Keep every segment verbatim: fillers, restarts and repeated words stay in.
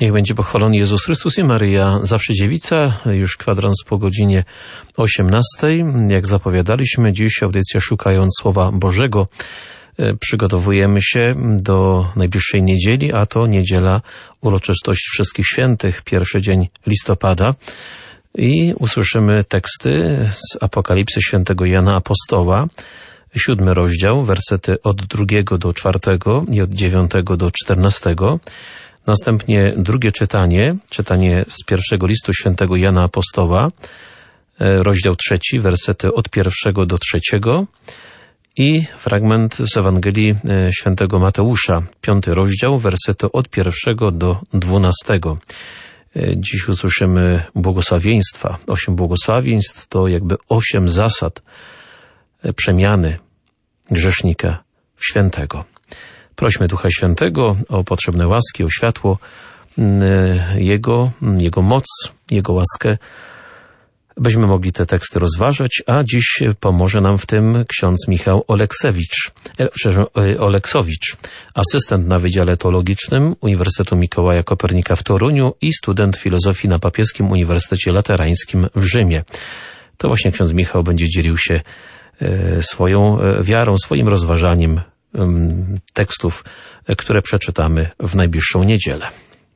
Niech będzie pochwalony Jezus Chrystus i Maryja, zawsze dziewica, już kwadrans po godzinie osiemnastej. Jak zapowiadaliśmy, dziś audycja Szukając Słowa Bożego. Przygotowujemy się do najbliższej niedzieli, a to niedziela uroczystość Wszystkich Świętych, pierwszy dzień listopada. I usłyszymy teksty z Apokalipsy świętego Jana Apostoła, siódmy rozdział, wersety od drugiego do czwartego i od dziewiątego do czternastego. Następnie drugie czytanie, czytanie z pierwszego listu świętego Jana Apostoła, rozdział trzeci, wersety od pierwszego do trzeciego i fragment z Ewangelii świętego Mateusza, piąty rozdział, wersety od pierwszego do dwunastego. Dziś usłyszymy błogosławieństwa. Osiem błogosławieństw to jakby osiem zasad przemiany grzesznika w świętego. Prośmy Ducha Świętego o potrzebne łaski, o światło Jego, Jego moc, Jego łaskę, byśmy mogli te teksty rozważać, a dziś pomoże nam w tym ksiądz Michał Oleksewicz, Oleksowicz, asystent na Wydziale Teologicznym Uniwersytetu Mikołaja Kopernika w Toruniu i student filozofii na Papieskim Uniwersytecie Laterańskim w Rzymie. To właśnie ksiądz Michał będzie dzielił się swoją wiarą, swoim rozważaniem tekstów, które przeczytamy w najbliższą niedzielę.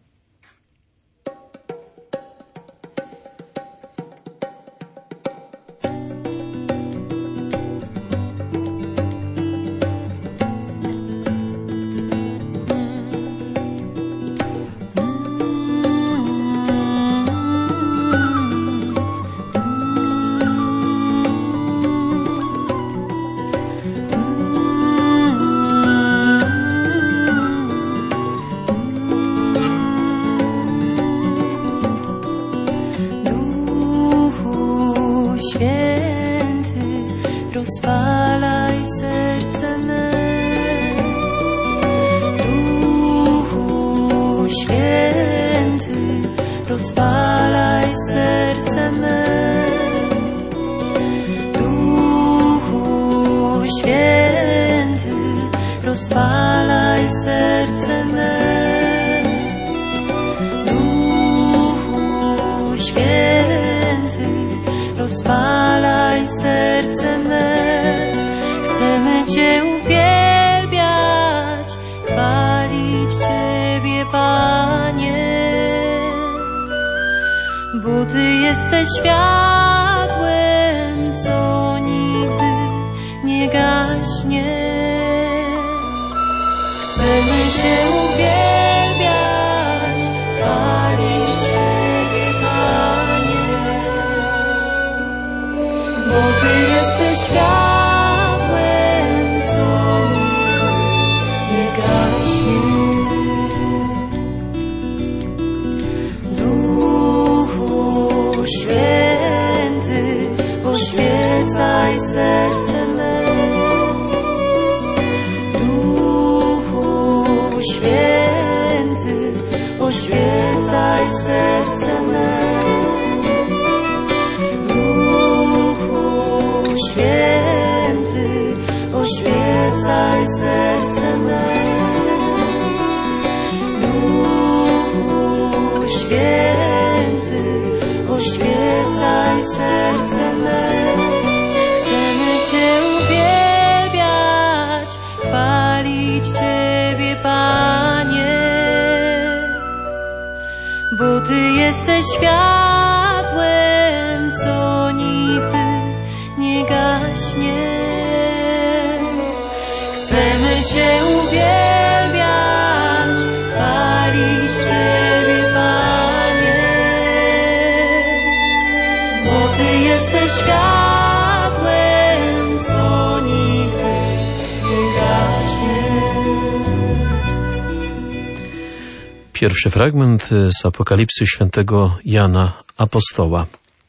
Rozpalaj serce me, Duchu Święty, rozpalaj serce me, Duchu Święty, rozpalaj serce me, Duchu Święty, rozpalaj serce me. Chcemy Cię uwielbiać, chwalić Ciebie, Panie, bo Ty jesteś światłem, co nigdy nie gaśnie. Chcemy Cię uwielbiać, chwalić Ciebie, Panie, bo Ty jesteś światłem, Święty, oświecaj serce me, Duchu Święty, oświecaj serce me, Duchu Święty, oświecaj serce me, Duchu Święty, oświecaj serce me. Chcemy Cię uwielbiać, chwalić Ciebie, Panie, bo Ty jesteś światłem, co nigdy nie gaśnie. Chcemy Cię uwielbiać, chwalić Ciebie, Panie, bo Ty jesteś światłem, co nigdy nie gaśnie. Pierwszy fragment z Apokalipsy świętego Jana Apostoła.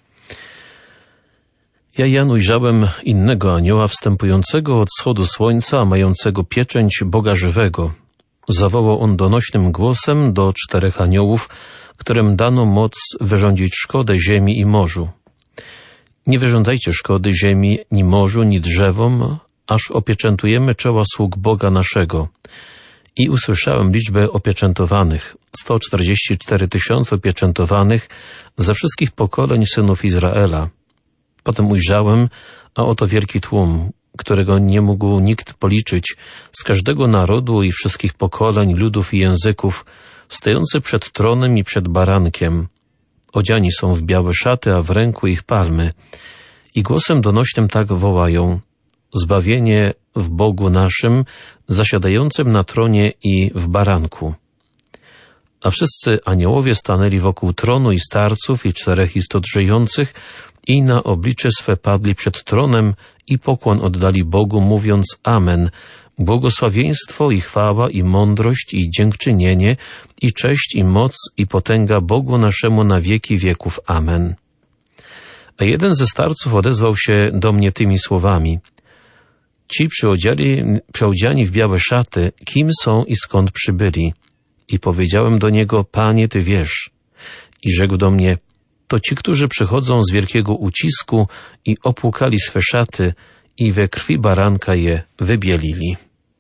Ja, Jan, ujrzałem innego anioła wstępującego od wschodu słońca, mającego pieczęć Boga żywego. Zawołał on donośnym głosem do czterech aniołów, którym dano moc wyrządzić szkodę ziemi i morzu. Nie wyrządzajcie szkody ziemi, ni morzu, ni drzewom, aż opieczętujemy czoła sług Boga naszego. I usłyszałem liczbę opieczętowanych, sto czterdzieści cztery tysiące opieczętowanych ze wszystkich pokoleń synów Izraela. Potem ujrzałem, a oto wielki tłum, którego nie mógł nikt policzyć, z każdego narodu i wszystkich pokoleń, ludów i języków, stojący przed tronem i przed barankiem. Odziani są w białe szaty, a w ręku ich palmy. I głosem donośnym tak wołają: zbawienie w Bogu naszym, zasiadającym na tronie i w baranku. A wszyscy aniołowie stanęli wokół tronu i starców i czterech istot żyjących i na oblicze swe padli przed tronem i pokłon oddali Bogu, mówiąc Amen. Błogosławieństwo i chwała i mądrość i dziękczynienie i cześć i moc i potęga Bogu naszemu na wieki wieków. Amen. A jeden ze starców odezwał się do mnie tymi słowami: ci przyodziani, przyodziani w białe szaty, kim są i skąd przybyli? I powiedziałem do niego: Panie, Ty wiesz. I rzekł do mnie: to ci, którzy przychodzą z wielkiego ucisku i opłukali swe szaty i we krwi baranka je wybielili.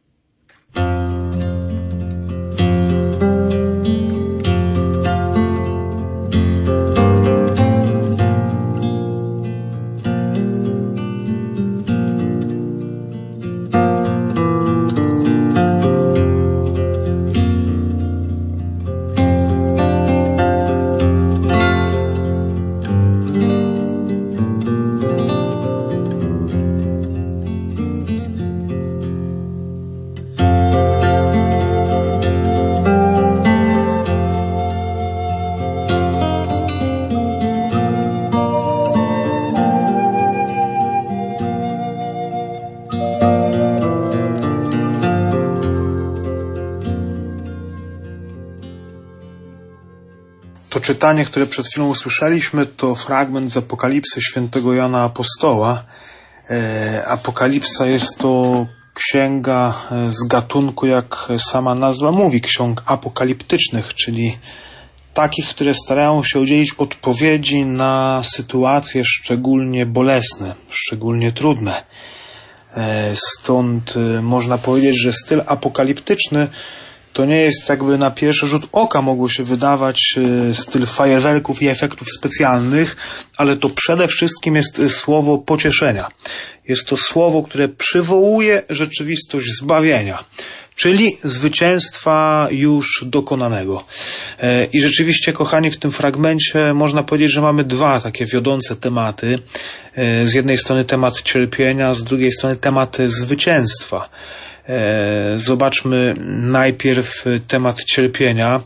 To czytanie, które przed chwilą usłyszeliśmy, to fragment z Apokalipsy świętego Jana Apostoła. Apokalipsa jest to księga z gatunku, jak sama nazwa mówi, ksiąg apokaliptycznych, czyli takich, które starają się udzielić odpowiedzi na sytuacje szczególnie bolesne, szczególnie trudne. Stąd można powiedzieć, że styl apokaliptyczny to nie jest, jakby na pierwszy rzut oka mogło się wydawać, styl fajerwerków i efektów specjalnych, ale to przede wszystkim jest słowo pocieszenia. Jest to słowo, które przywołuje rzeczywistość zbawienia, czyli zwycięstwa już dokonanego. I rzeczywiście, kochani, w tym fragmencie można powiedzieć, że mamy dwa takie wiodące tematy. Z jednej strony temat cierpienia, z drugiej strony temat zwycięstwa. Zobaczmy najpierw temat cierpienia.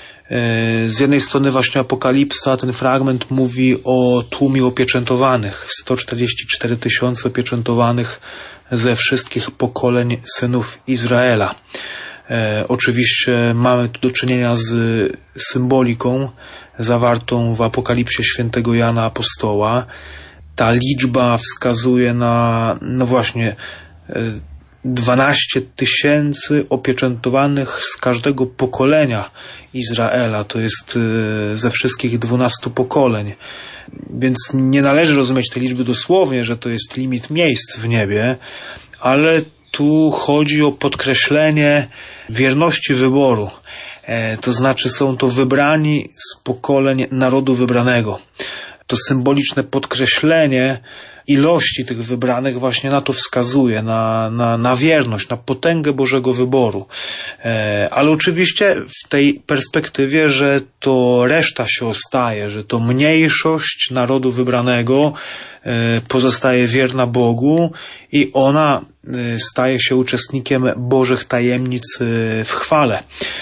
Z jednej strony właśnie Apokalipsa, ten fragment mówi o tłumie opieczętowanych, sto czterdzieści cztery tysiące opieczętowanych ze wszystkich pokoleń synów Izraela. E, oczywiście mamy tu do czynienia z symboliką zawartą w Apokalipsie świętego Jana Apostoła. Ta liczba wskazuje na, no właśnie, e, dwanaście tysięcy opieczętowanych z każdego pokolenia Izraela. To jest ze wszystkich dwunastu pokoleń. Więc nie należy rozumieć tej liczby dosłownie, że to jest limit miejsc w niebie, ale tu chodzi o podkreślenie wierności wyboru. To znaczy są to wybrani z pokoleń narodu wybranego. To symboliczne podkreślenie ilości tych wybranych właśnie na to wskazuje, na, na, na wierność, na potęgę Bożego wyboru. E, ale oczywiście w tej perspektywie, że to reszta się ostaje, że to mniejszość narodu wybranego e, pozostaje wierna Bogu i ona e, staje się uczestnikiem Bożych tajemnic e, w chwale.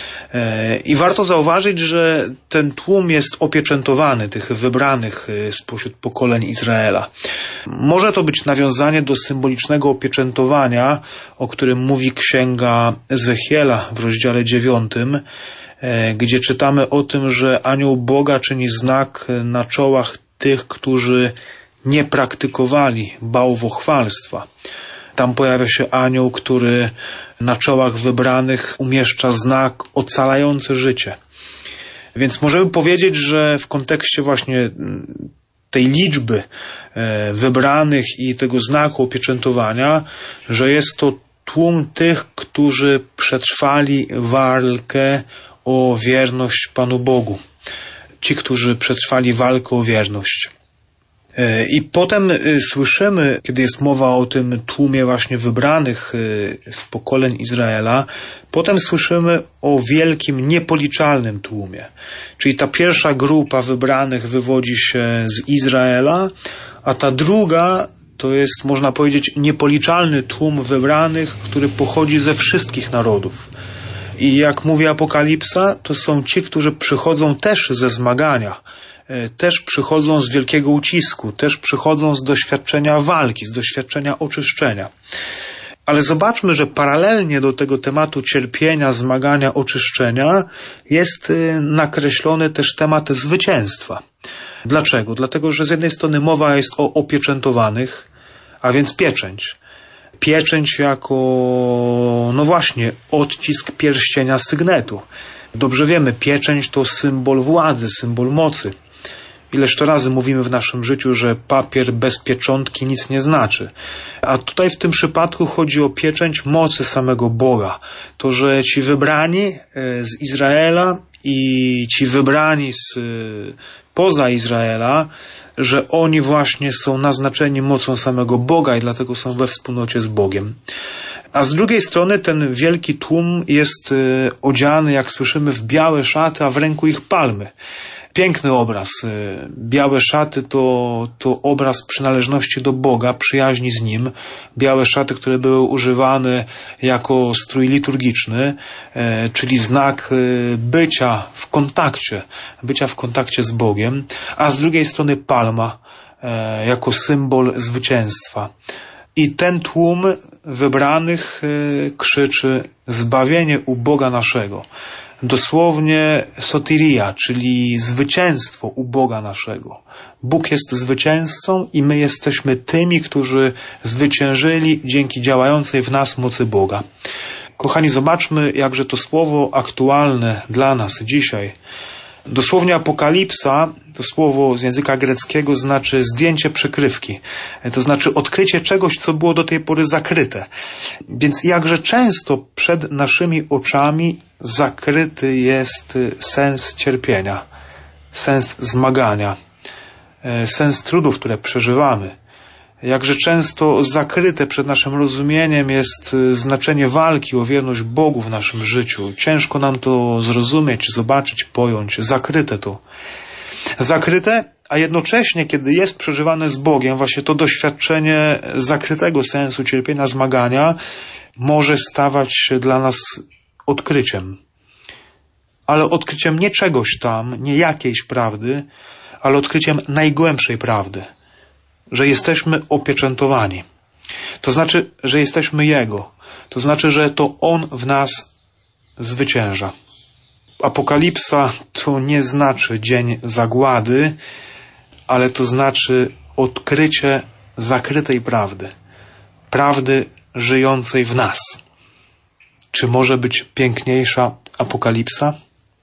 I warto zauważyć, że ten tłum jest opieczętowany, tych wybranych spośród pokoleń Izraela. Może to być nawiązanie do symbolicznego opieczętowania, o którym mówi księga Ezechiela w rozdziale dziewiątym, gdzie czytamy o tym, że anioł Boga czyni znak na czołach tych, którzy nie praktykowali bałwochwalstwa. Tam pojawia się anioł, który na czołach wybranych umieszcza znak ocalający życie. Więc możemy powiedzieć, że w kontekście właśnie tej liczby wybranych i tego znaku opieczętowania, że jest to tłum tych, którzy przetrwali walkę o wierność Panu Bogu. Ci, którzy przetrwali walkę o wierność. I potem słyszymy, kiedy jest mowa o tym tłumie właśnie wybranych z pokoleń Izraela, potem słyszymy o wielkim, niepoliczalnym tłumie. Czyli ta pierwsza grupa wybranych wywodzi się z Izraela, a ta druga to jest, można powiedzieć, niepoliczalny tłum wybranych, który pochodzi ze wszystkich narodów. I jak mówi Apokalipsa, to są ci, którzy przychodzą też ze zmagania, też przychodzą z wielkiego ucisku, też przychodzą z doświadczenia walki, z doświadczenia oczyszczenia. Ale zobaczmy, że paralelnie do tego tematu cierpienia, zmagania, oczyszczenia jest nakreślony też temat zwycięstwa. Dlaczego? Dlatego, że z jednej strony mowa jest o opieczętowanych, a więc pieczęć. Pieczęć jako, no właśnie, odcisk pierścienia sygnetu. Dobrze wiemy, pieczęć to symbol władzy, symbol mocy. Ileż to razy mówimy w naszym życiu, że papier bez pieczątki nic nie znaczy. A tutaj w tym przypadku chodzi o pieczęć mocy samego Boga. To, że ci wybrani z Izraela i ci wybrani z poza Izraela, że oni właśnie są naznaczeni mocą samego Boga i dlatego są we wspólnocie z Bogiem. A z drugiej strony ten wielki tłum jest odziany, jak słyszymy, w białe szaty, a w ręku ich palmy. Piękny obraz. Białe szaty to, to obraz przynależności do Boga, przyjaźni z Nim. Białe szaty, które były używane jako strój liturgiczny, czyli znak bycia w kontakcie, bycia w kontakcie z Bogiem. A z drugiej strony palma, jako symbol zwycięstwa. I ten tłum wybranych krzyczy: zbawienie u Boga naszego. Dosłownie soteria, czyli zwycięstwo u Boga naszego. Bóg jest zwycięzcą i my jesteśmy tymi, którzy zwyciężyli dzięki działającej w nas mocy Boga. Kochani, zobaczmy, jakże to słowo aktualne dla nas dzisiaj. Dosłownie apokalipsa, to słowo z języka greckiego znaczy zdjęcie przykrywki. To znaczy odkrycie czegoś, co było do tej pory zakryte. Więc jakże często przed naszymi oczami zakryty jest sens cierpienia, sens zmagania, sens trudów, które przeżywamy. Jakże często zakryte przed naszym rozumieniem jest znaczenie walki o wierność Bogu w naszym życiu. Ciężko nam to zrozumieć, zobaczyć, pojąć. Zakryte to. Zakryte, a jednocześnie, kiedy jest przeżywane z Bogiem, właśnie to doświadczenie zakrytego sensu cierpienia, zmagania może stawać się dla nas odkryciem. Ale odkryciem nie czegoś tam, nie jakiejś prawdy, ale odkryciem najgłębszej prawdy. Że jesteśmy opieczętowani. To znaczy, że jesteśmy Jego. To znaczy, że to On w nas zwycięża. Apokalipsa to nie znaczy dzień zagłady, ale to znaczy odkrycie zakrytej prawdy. Prawdy żyjącej w nas. Czy może być piękniejsza apokalipsa?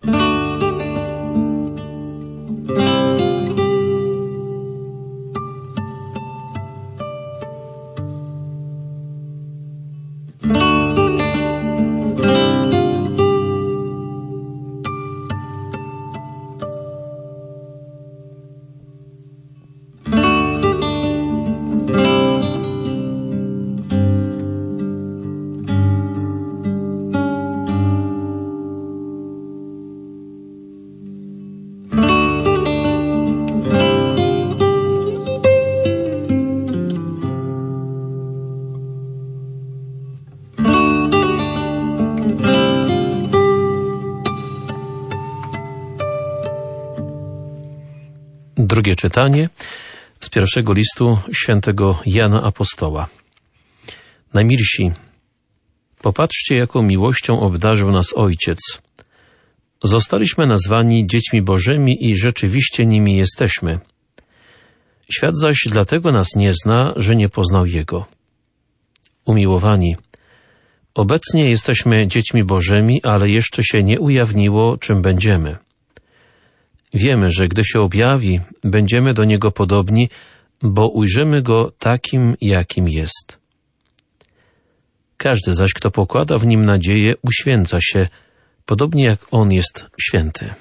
Drugie czytanie z pierwszego listu świętego Jana Apostoła. Najmilsi, popatrzcie, jaką miłością obdarzył nas Ojciec. Zostaliśmy nazwani dziećmi Bożymi i rzeczywiście nimi jesteśmy. Świat zaś dlatego nas nie zna, że nie poznał Jego. Umiłowani, obecnie jesteśmy dziećmi Bożymi, ale jeszcze się nie ujawniło, czym będziemy. Wiemy, że gdy się objawi, będziemy do Niego podobni, bo ujrzymy Go takim, jakim jest. Każdy zaś, kto pokłada w nim nadzieję, uświęca się, podobnie jak On jest święty.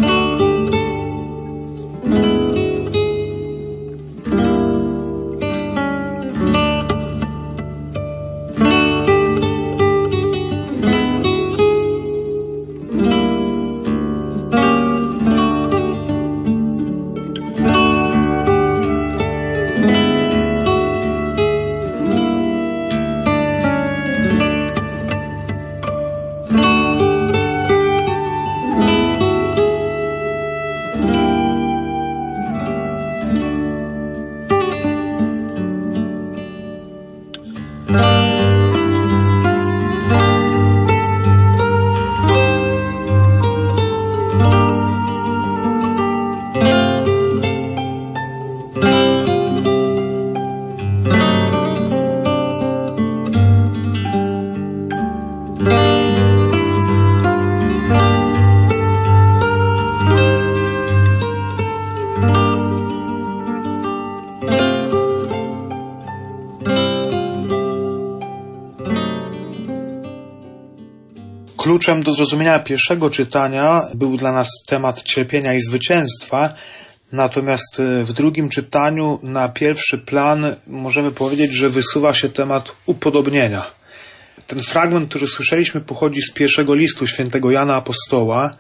Kluczem do zrozumienia pierwszego czytania był dla nas temat cierpienia i zwycięstwa, natomiast w drugim czytaniu na pierwszy plan możemy powiedzieć, że wysuwa się temat upodobnienia. Ten fragment, który słyszeliśmy, pochodzi z pierwszego listu świętego Jana Apostoła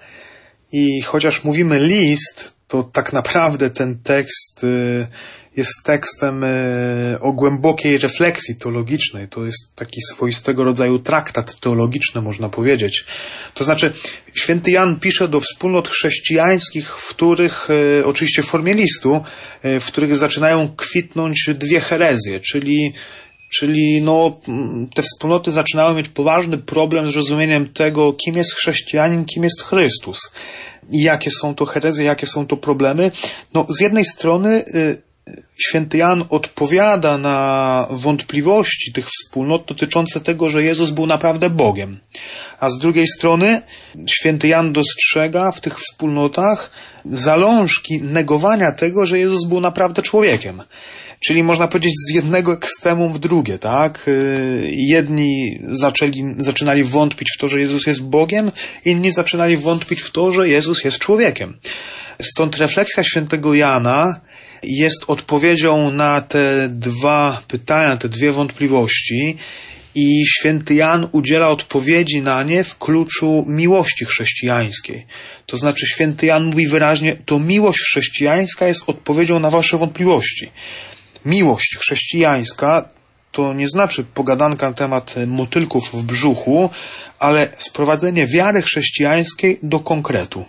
i chociaż mówimy list, to tak naprawdę ten tekst jest tekstem o głębokiej refleksji teologicznej. To jest taki swoistego rodzaju traktat teologiczny, można powiedzieć. To znaczy, święty Jan pisze do wspólnot chrześcijańskich, w których, oczywiście w formie listu, w których zaczynają kwitnąć dwie herezje, czyli Czyli no, te wspólnoty zaczynały mieć poważny problem z rozumieniem tego, kim jest chrześcijanin, kim jest Chrystus. I jakie są to herezje, jakie są to problemy. No, z jednej strony y, święty Jan odpowiada na wątpliwości tych wspólnot dotyczące tego, że Jezus był naprawdę Bogiem. A z drugiej strony święty Jan dostrzega w tych wspólnotach zalążki negowania tego, że Jezus był naprawdę człowiekiem. Czyli można powiedzieć z jednego ekstremum w drugie, tak? Jedni zaczęli, zaczynali wątpić w to, że Jezus jest Bogiem, inni zaczynali wątpić w to, że Jezus jest człowiekiem. Stąd refleksja świętego Jana jest odpowiedzią na te dwa pytania, te dwie wątpliwości i święty Jan udziela odpowiedzi na nie w kluczu miłości chrześcijańskiej. To znaczy święty Jan mówi wyraźnie, to miłość chrześcijańska jest odpowiedzią na wasze wątpliwości. Miłość chrześcijańska to nie znaczy pogadanka na temat motylków w brzuchu, ale sprowadzenie wiary chrześcijańskiej do konkretu.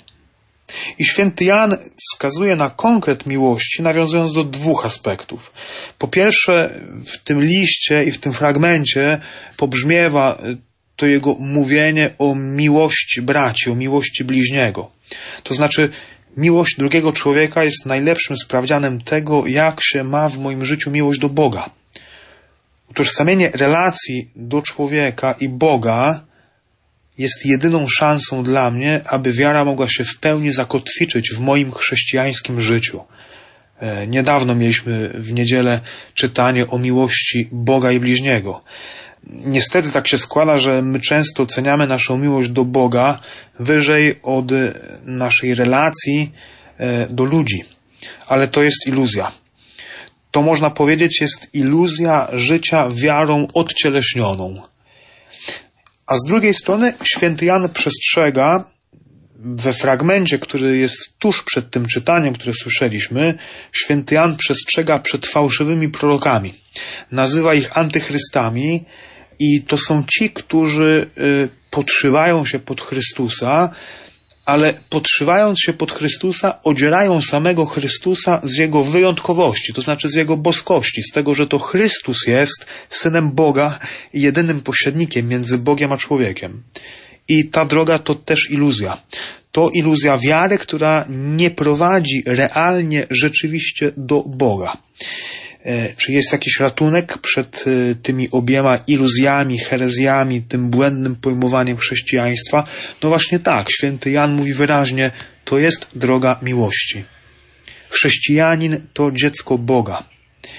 I święty Jan wskazuje na konkret miłości, nawiązując do dwóch aspektów. Po pierwsze, w tym liście i w tym fragmencie pobrzmiewa to jego mówienie o miłości braci, o miłości bliźniego. To znaczy, miłość drugiego człowieka jest najlepszym sprawdzianem tego, jak się ma w moim życiu miłość do Boga. Utożsamienie relacji do człowieka i Boga jest jedyną szansą dla mnie, aby wiara mogła się w pełni zakotwiczyć w moim chrześcijańskim życiu. Niedawno mieliśmy w niedzielę czytanie o miłości Boga i bliźniego. Niestety tak się składa, że my często oceniamy naszą miłość do Boga wyżej od naszej relacji do ludzi. Ale to jest iluzja. To można powiedzieć jest iluzja życia wiarą odcieleśnioną. A z drugiej strony święty Jan przestrzega we fragmencie, który jest tuż przed tym czytaniem, które słyszeliśmy, święty Jan przestrzega przed fałszywymi prorokami. Nazywa ich antychrystami i to są ci, którzy podszywają się pod Chrystusa, ale podszywając się pod Chrystusa, odzierają samego Chrystusa z Jego wyjątkowości, to znaczy z Jego boskości, z tego, że to Chrystus jest Synem Boga i jedynym pośrednikiem między Bogiem a człowiekiem. I ta droga to też iluzja. To iluzja wiary, która nie prowadzi realnie, rzeczywiście do Boga. Czy jest jakiś ratunek przed tymi obiema iluzjami, herezjami, tym błędnym pojmowaniem chrześcijaństwa? No właśnie tak, święty Jan mówi wyraźnie, to jest droga miłości. Chrześcijanin to dziecko Boga.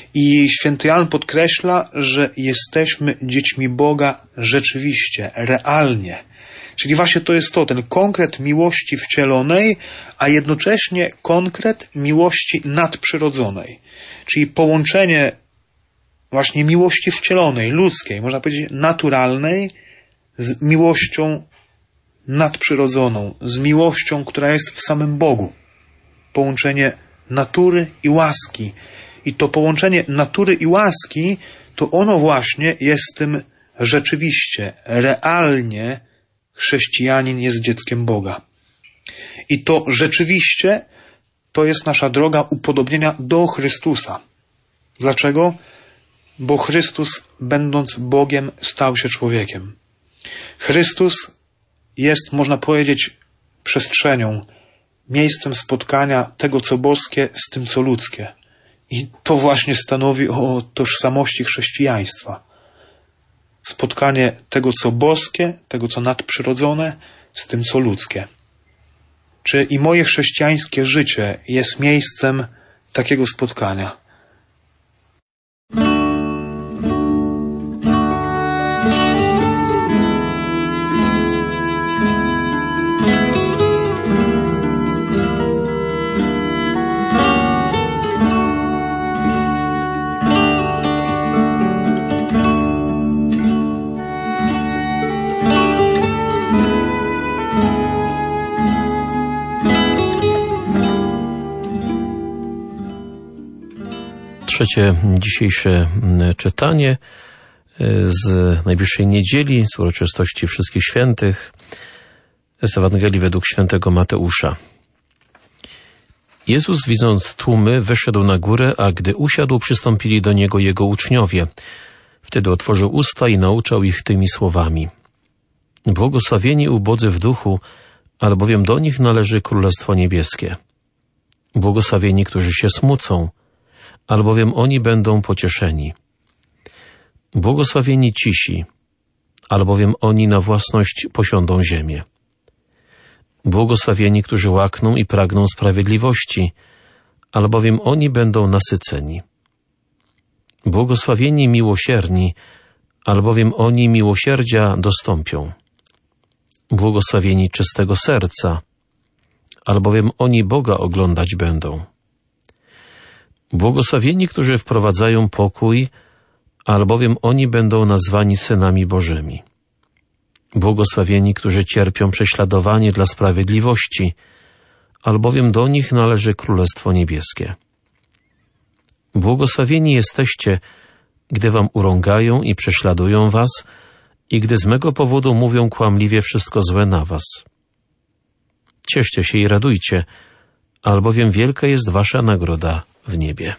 I święty Jan podkreśla, że jesteśmy dziećmi Boga rzeczywiście, realnie. Czyli właśnie to jest to, ten konkret miłości wcielonej, a jednocześnie konkret miłości nadprzyrodzonej. Czyli połączenie właśnie miłości wcielonej, ludzkiej, można powiedzieć naturalnej, z miłością nadprzyrodzoną, z miłością, która jest w samym Bogu. Połączenie natury i łaski. I to połączenie natury i łaski, to ono właśnie jest tym rzeczywiście, realnie chrześcijanin jest dzieckiem Boga. I to rzeczywiście to jest nasza droga upodobnienia do Chrystusa. Dlaczego? Bo Chrystus, będąc Bogiem, stał się człowiekiem. Chrystus jest, można powiedzieć, przestrzenią, miejscem spotkania tego, co boskie, z tym, co ludzkie. I to właśnie stanowi o tożsamości chrześcijaństwa. Spotkanie tego, co boskie, tego, co nadprzyrodzone, z tym, co ludzkie. Czy i moje chrześcijańskie życie jest miejscem takiego spotkania? Trzecie dzisiejsze czytanie z najbliższej niedzieli, z uroczystości Wszystkich Świętych, z Ewangelii według świętego Mateusza. Jezus, widząc tłumy, wyszedł na górę, a gdy usiadł, przystąpili do Niego Jego uczniowie. Wtedy otworzył usta i nauczał ich tymi słowami. Błogosławieni ubodzy w duchu, albowiem do nich należy Królestwo Niebieskie. Błogosławieni, którzy się smucą, albowiem oni będą pocieszeni. Błogosławieni cisi, albowiem oni na własność posiądą ziemię. Błogosławieni, którzy łakną i pragną sprawiedliwości, albowiem oni będą nasyceni. Błogosławieni miłosierni, albowiem oni miłosierdzia dostąpią. Błogosławieni czystego serca, albowiem oni Boga oglądać będą. Błogosławieni, którzy wprowadzają pokój, albowiem oni będą nazwani synami Bożymi. Błogosławieni, którzy cierpią prześladowanie dla sprawiedliwości, albowiem do nich należy Królestwo Niebieskie. Błogosławieni jesteście, gdy wam urągają i prześladują was i gdy z mego powodu mówią kłamliwie wszystko złe na was. Cieszcie się i radujcie, albowiem wielka jest wasza nagroda w niebie.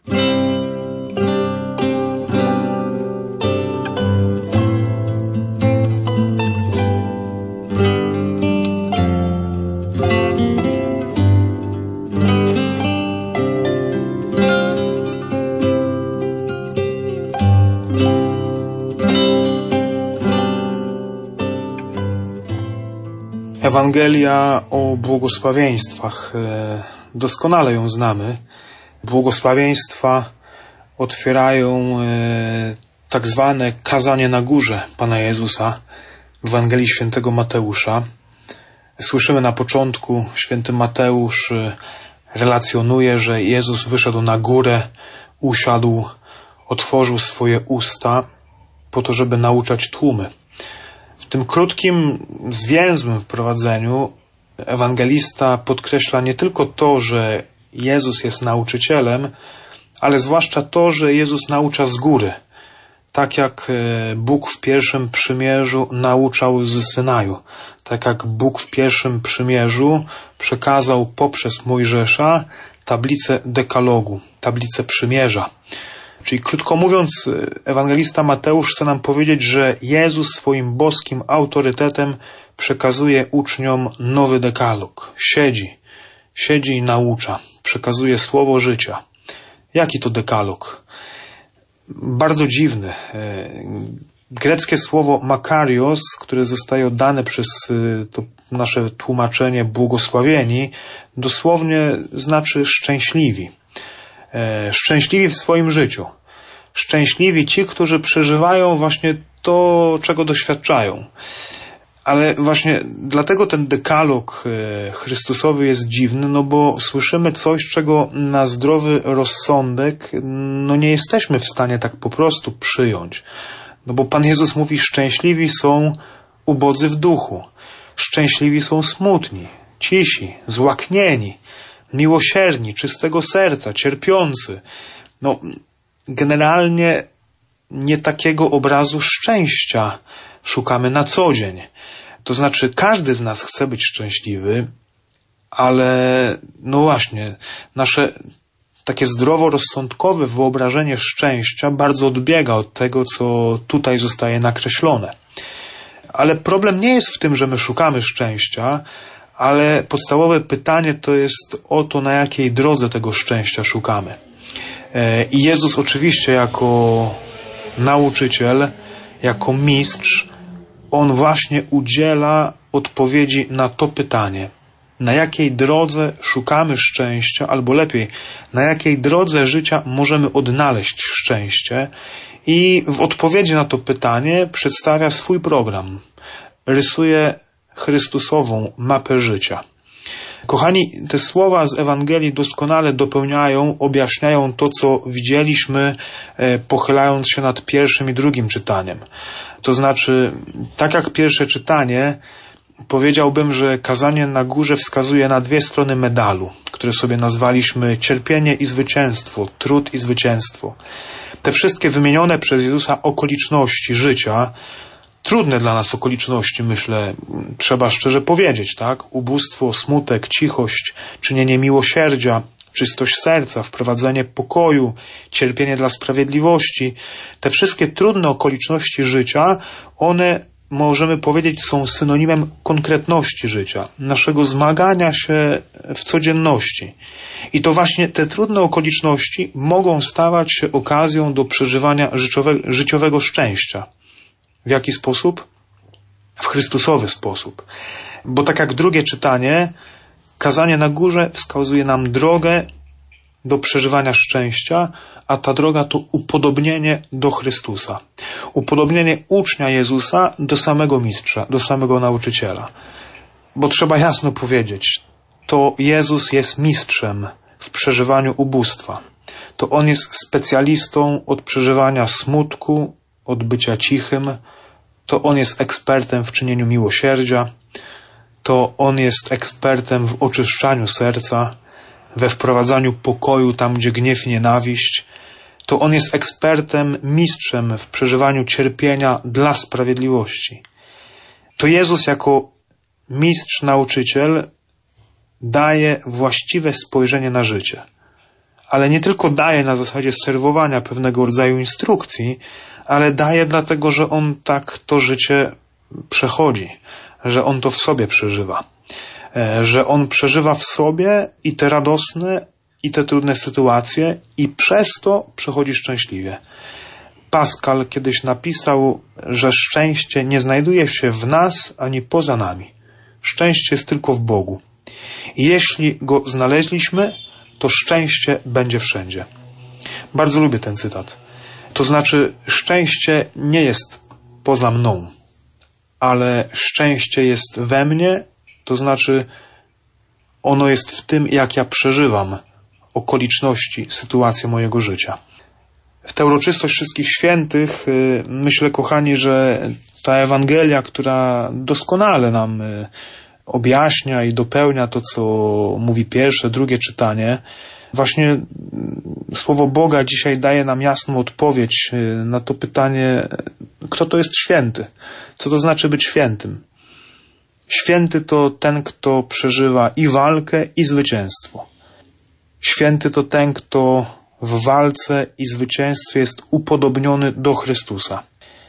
Ewangelia o błogosławieństwach. Doskonale ją znamy. Błogosławieństwa otwierają tak zwane kazanie na górze Pana Jezusa w Ewangelii świętego Mateusza. Słyszymy na początku, święty Mateusz relacjonuje, że Jezus wyszedł na górę, usiadł, otworzył swoje usta po to, żeby nauczać tłumy. W tym krótkim, zwięzłym wprowadzeniu ewangelista podkreśla nie tylko to, że Jezus jest nauczycielem, ale zwłaszcza to, że Jezus naucza z góry. Tak jak Bóg w pierwszym przymierzu nauczał z Synaju. Tak jak Bóg w pierwszym przymierzu przekazał poprzez Mojżesza tablicę dekalogu, tablicę przymierza. Czyli krótko mówiąc, ewangelista Mateusz chce nam powiedzieć, że Jezus swoim boskim autorytetem przekazuje uczniom nowy dekalog. Siedzi, siedzi i naucza, przekazuje słowo życia. Jaki to dekalog? Bardzo dziwny. Greckie słowo makarios, które zostaje oddane przez to nasze tłumaczenie błogosławieni, dosłownie znaczy szczęśliwi. E, szczęśliwi w swoim życiu. Szczęśliwi ci, którzy przeżywają właśnie to, czego doświadczają. Ale właśnie dlatego ten dekalog Chrystusowy jest dziwny, no bo słyszymy coś, czego na zdrowy rozsądek no nie jesteśmy w stanie tak po prostu przyjąć. No bo Pan Jezus mówi, szczęśliwi są ubodzy w duchu, szczęśliwi są smutni, cisi, złaknieni, miłosierni, czystego serca, cierpiący. No generalnie nie takiego obrazu szczęścia szukamy na co dzień. To znaczy, każdy z nas chce być szczęśliwy, ale no właśnie, nasze takie zdroworozsądkowe wyobrażenie szczęścia bardzo odbiega od tego, co tutaj zostaje nakreślone. Ale problem nie jest w tym, że my szukamy szczęścia, ale podstawowe pytanie to jest o to, na jakiej drodze tego szczęścia szukamy. I Jezus oczywiście jako nauczyciel, jako mistrz, On właśnie udziela odpowiedzi na to pytanie. Na jakiej drodze szukamy szczęścia, albo lepiej, na jakiej drodze życia możemy odnaleźć szczęście? I w odpowiedzi na to pytanie przedstawia swój program. Rysuje Chrystusową mapę życia. Kochani, te słowa z Ewangelii doskonale dopełniają, objaśniają to, co widzieliśmy, pochylając się nad pierwszym i drugim czytaniem. To znaczy, tak jak pierwsze czytanie, powiedziałbym, że kazanie na górze wskazuje na dwie strony medalu, które sobie nazwaliśmy cierpienie i zwycięstwo, trud i zwycięstwo. Te wszystkie wymienione przez Jezusa okoliczności życia, trudne dla nas okoliczności, myślę, trzeba szczerze powiedzieć, tak? Ubóstwo, smutek, cichość, czynienie miłosierdzia, czystość serca, wprowadzenie pokoju, cierpienie dla sprawiedliwości. Te wszystkie trudne okoliczności życia, one, możemy powiedzieć, są synonimem konkretności życia, naszego zmagania się w codzienności. I to właśnie te trudne okoliczności mogą stawać się okazją do przeżywania życiowe, życiowego szczęścia. W jaki sposób? W Chrystusowy sposób. Bo tak jak drugie czytanie, kazanie na górze wskazuje nam drogę do przeżywania szczęścia, a ta droga to upodobnienie do Chrystusa. Upodobnienie ucznia Jezusa do samego mistrza, do samego nauczyciela. Bo trzeba jasno powiedzieć, to Jezus jest mistrzem w przeżywaniu ubóstwa. To On jest specjalistą od przeżywania smutku, od bycia cichym. To On jest ekspertem w czynieniu miłosierdzia. To On jest ekspertem w oczyszczaniu serca, we wprowadzaniu pokoju tam, gdzie gniew i nienawiść. To On jest ekspertem, mistrzem w przeżywaniu cierpienia dla sprawiedliwości. To Jezus jako mistrz, nauczyciel daje właściwe spojrzenie na życie. Ale nie tylko daje na zasadzie serwowania pewnego rodzaju instrukcji, ale daje dlatego, że On tak to życie przechodzi, że On to w sobie przeżywa. Że On przeżywa w sobie i te radosne, i te trudne sytuacje i przez to przechodzi szczęśliwie. Pascal kiedyś napisał, że szczęście nie znajduje się w nas ani poza nami. Szczęście jest tylko w Bogu. I jeśli go znaleźliśmy, to szczęście będzie wszędzie. Bardzo lubię ten cytat. To znaczy, szczęście nie jest poza mną, ale szczęście jest we mnie, to znaczy ono jest w tym, jak ja przeżywam okoliczności, sytuacje mojego życia. W tę uroczystość Wszystkich Świętych myślę, kochani, że ta Ewangelia, która doskonale nam objaśnia i dopełnia to, co mówi pierwsze, drugie czytanie, właśnie Słowo Boga dzisiaj daje nam jasną odpowiedź na to pytanie, kto to jest święty? Co to znaczy być świętym? Święty to ten, kto przeżywa i walkę, i zwycięstwo. Święty to ten, kto w walce i zwycięstwie jest upodobniony do Chrystusa.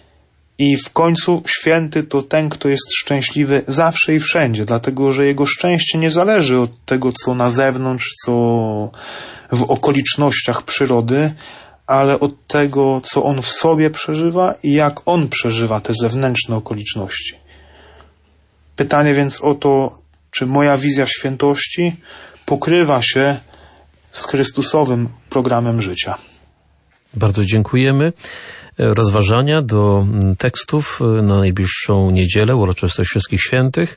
I w końcu święty to ten, kto jest szczęśliwy zawsze i wszędzie, dlatego że jego szczęście nie zależy od tego, co na zewnątrz, co w okolicznościach przyrody, ale od tego, co on w sobie przeżywa i jak on przeżywa te zewnętrzne okoliczności. Pytanie więc o to, czy moja wizja świętości pokrywa się z Chrystusowym programem życia. Bardzo dziękujemy. Rozważania do tekstów na najbliższą niedzielę, uroczystość Wszystkich Świętych,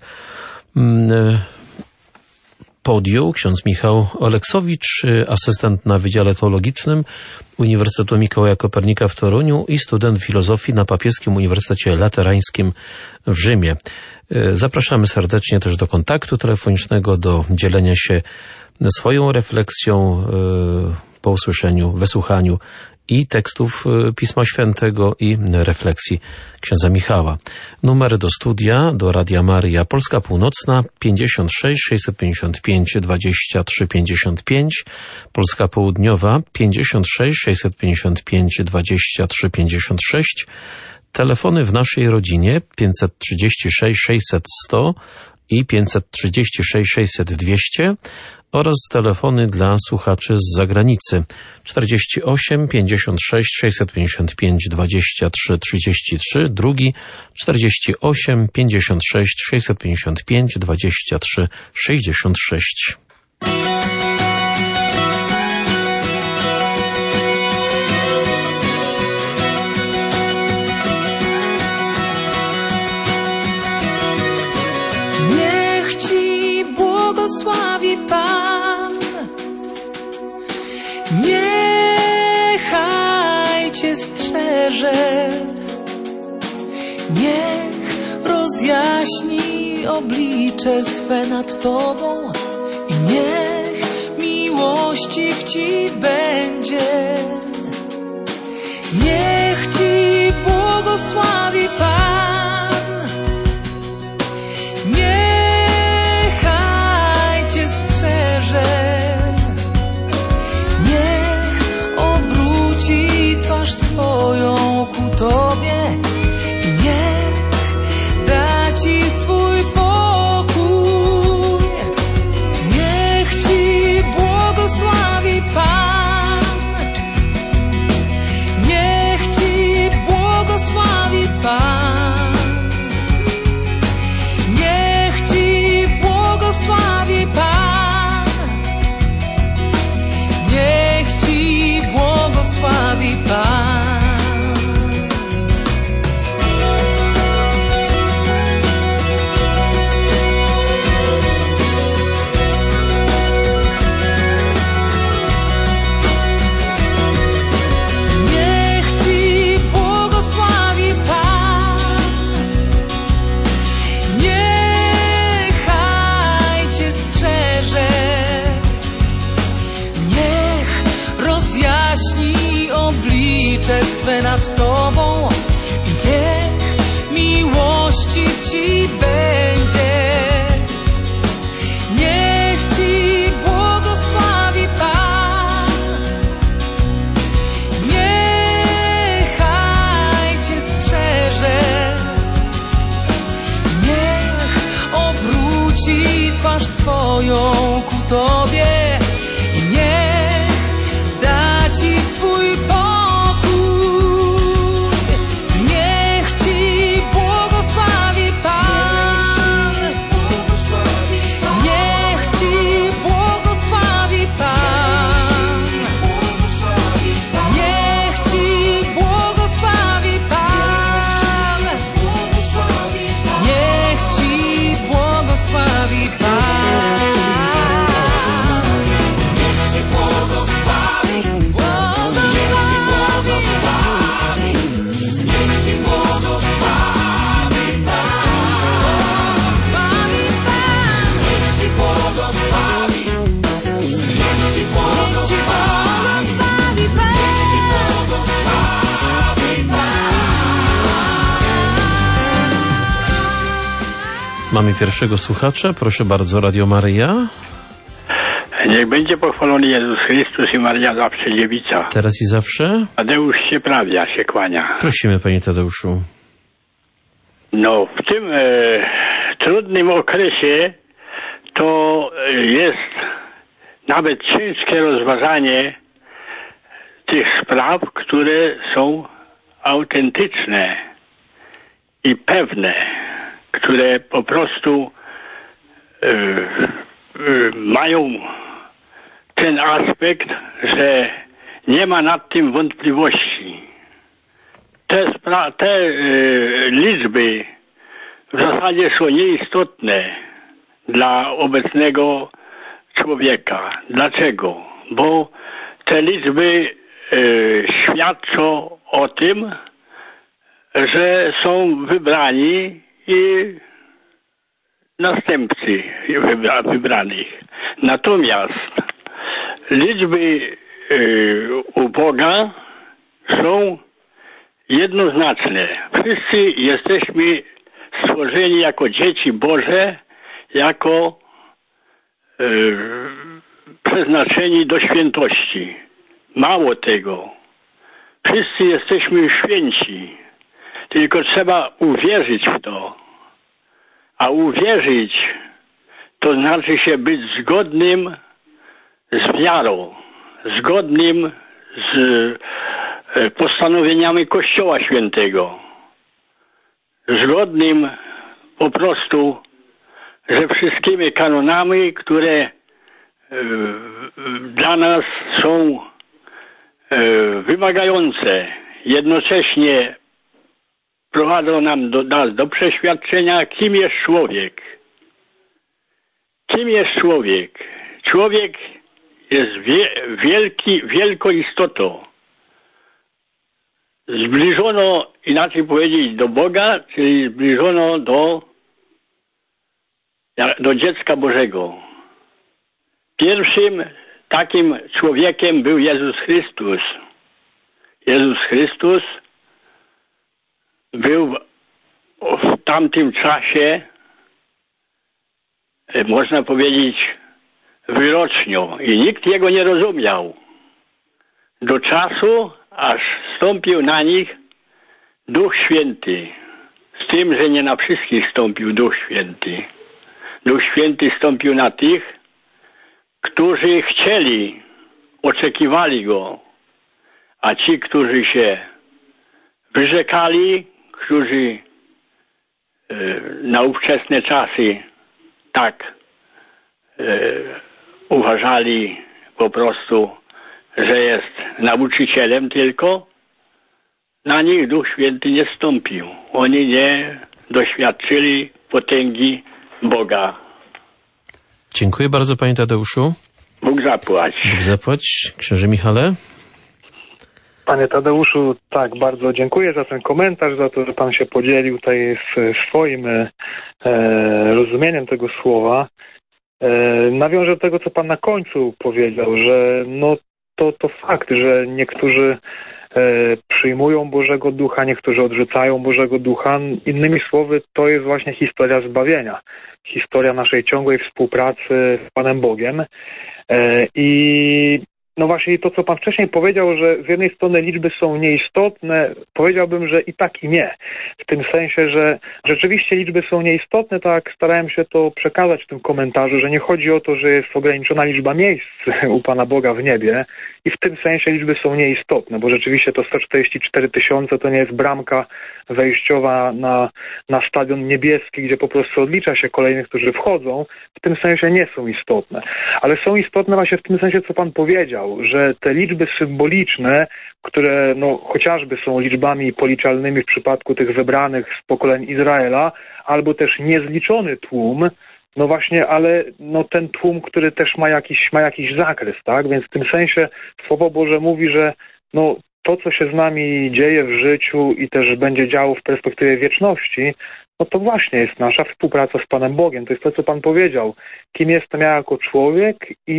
podjął ksiądz Michał Oleksowicz, asystent na Wydziale Teologicznym Uniwersytetu Mikołaja Kopernika w Toruniu i student filozofii na Papieskim Uniwersytecie Laterańskim w Rzymie. Zapraszamy serdecznie też do kontaktu telefonicznego, do dzielenia się swoją refleksją po usłyszeniu, wysłuchaniu i tekstów Pisma Świętego i refleksji księdza Michała. Numery do studia, do Radia Maryja Polska Północna pięćdziesiąt sześć sześćset pięćdziesiąt pięć dwadzieścia trzy pięćdziesiąt pięć, Polska Południowa pięćdziesiąt sześć sześćset pięćdziesiąt pięć dwadzieścia trzy pięćdziesiąt sześć, telefony w naszej rodzinie pięćset trzydzieści sześć sześćset sto i pięćset trzydzieści sześć sześćset dwieście oraz telefony dla słuchaczy z zagranicy czterdzieści osiem pięćdziesiąt sześć sześćset pięćdziesiąt pięć dwadzieścia trzy trzydzieści trzy, drugi czterdzieści osiem pięćdziesiąt sześć sześćset pięćdziesiąt pięć dwadzieścia trzy sześćdziesiąt sześć. Niech Ci błogosławi Pan, niechaj Cię strzeże, niech rozjaśni oblicze swe nad Tobą i niech miłościw Ci będzie. Niech Ci błogosławi Pan, niechaj Cię strzeże, niech obróci twarz swoją ku Tobie i niech da Ci swój pokój. Niech Ci błogosławi Pan, niech Ci błogosławi Pan, niech Ci błogosławi Pan, niech Ci błogosławi Pan. Niech Ci błogosławi Pan, niechaj Cię strzeże, niech rozjaśni oblicze swe nad Tobą i niech miłościw Ci będzie. Niech Ci błogosławi Pan, niechaj Cię strzeże, niech obróci twarz swoją ku Tobie i niech da Ci swój pokój. Niech Ci błogosławi Pan, niech Ci błogosławi Pan, niech Ci błogosławi Pan, niech Ci błogosławi Pan. Mamy pierwszego słuchacza. Proszę bardzo, Radio Maryja. Niech będzie pochwalony Jezus Chrystus i Maria zawsze dziewica. Teraz i zawsze. Tadeusz się prawia, się kłania. Prosimy, Panie Tadeuszu. No, w tym e, trudnym okresie to jest nawet ciężkie rozważanie tych spraw, które są autentyczne i pewne, które po prostu e, e, mają ten aspekt, że nie ma nad tym wątpliwości. Te, spra- te y, liczby w zasadzie są nieistotne dla obecnego człowieka. Dlaczego? Bo te liczby y, świadczą o tym, że są wybrani i następcy wybra- wybranych. Natomiast liczby y, u Boga są jednoznaczne. Wszyscy jesteśmy stworzeni jako dzieci Boże, jako y, przeznaczeni do świętości. Mało tego. Wszyscy jesteśmy święci. Tylko trzeba uwierzyć w to. A uwierzyć to znaczy się być zgodnym z wiarą, zgodnym z postanowieniami Kościoła Świętego. Zgodnym po prostu ze wszystkimi kanonami, które dla nas są wymagające. Jednocześnie prowadzą nam do, nas do przeświadczenia, kim jest człowiek. Kim jest człowiek? Człowiek jest wie, wielki, wielką istotą. Zbliżono, inaczej powiedzieć, do Boga, czyli zbliżono do, do dziecka Bożego. Pierwszym takim człowiekiem był Jezus Chrystus. Jezus Chrystus był w tamtym czasie, można powiedzieć, wyrocznią i nikt jego nie rozumiał. Do czasu, aż stąpił na nich Duch Święty. Z tym, że nie na wszystkich stąpił Duch Święty. Duch Święty stąpił na tych, którzy chcieli, oczekiwali Go. A ci, którzy się wyrzekali, którzy e, na ówczesne czasy tak e, uważali po prostu, że jest nauczycielem tylko, na nich Duch Święty nie stąpił. Oni nie doświadczyli potęgi Boga. Dziękuję bardzo, panie Tadeuszu. Bóg zapłać. Bóg zapłać. Księże Michale. Panie Tadeuszu, tak, bardzo dziękuję za ten komentarz, za to, że pan się podzielił tutaj z swoim e, rozumieniem tego słowa. E, nawiążę do tego, co pan na końcu powiedział, że no to, to fakt, że niektórzy e, przyjmują Bożego Ducha, niektórzy odrzucają Bożego Ducha. Innymi słowy, to jest właśnie historia zbawienia. Historia naszej ciągłej współpracy z Panem Bogiem. E, I no właśnie to, co pan wcześniej powiedział, że z jednej strony liczby są nieistotne, powiedziałbym, że i tak i nie. W tym sensie, że rzeczywiście liczby są nieistotne, tak starałem się to przekazać w tym komentarzu, że nie chodzi o to, że jest ograniczona liczba miejsc u Pana Boga w niebie i w tym sensie liczby są nieistotne, bo rzeczywiście to sto czterdzieści cztery tysiące to nie jest bramka wejściowa na, na stadion niebieski, gdzie po prostu odlicza się kolejnych, którzy wchodzą. W tym sensie nie są istotne. Ale są istotne właśnie w tym sensie, co pan powiedział, że te liczby symboliczne, które no, chociażby są liczbami policzalnymi w przypadku tych wybranych z pokoleń Izraela, albo też niezliczony tłum, no właśnie, ale no, ten tłum, który też ma jakiś, ma jakiś zakres, tak? Więc w tym sensie Słowo Boże mówi, że no, to, co się z nami dzieje w życiu i też będzie działo w perspektywie wieczności, no to właśnie jest nasza współpraca z Panem Bogiem. To jest to, co Pan powiedział. Kim jestem ja jako człowiek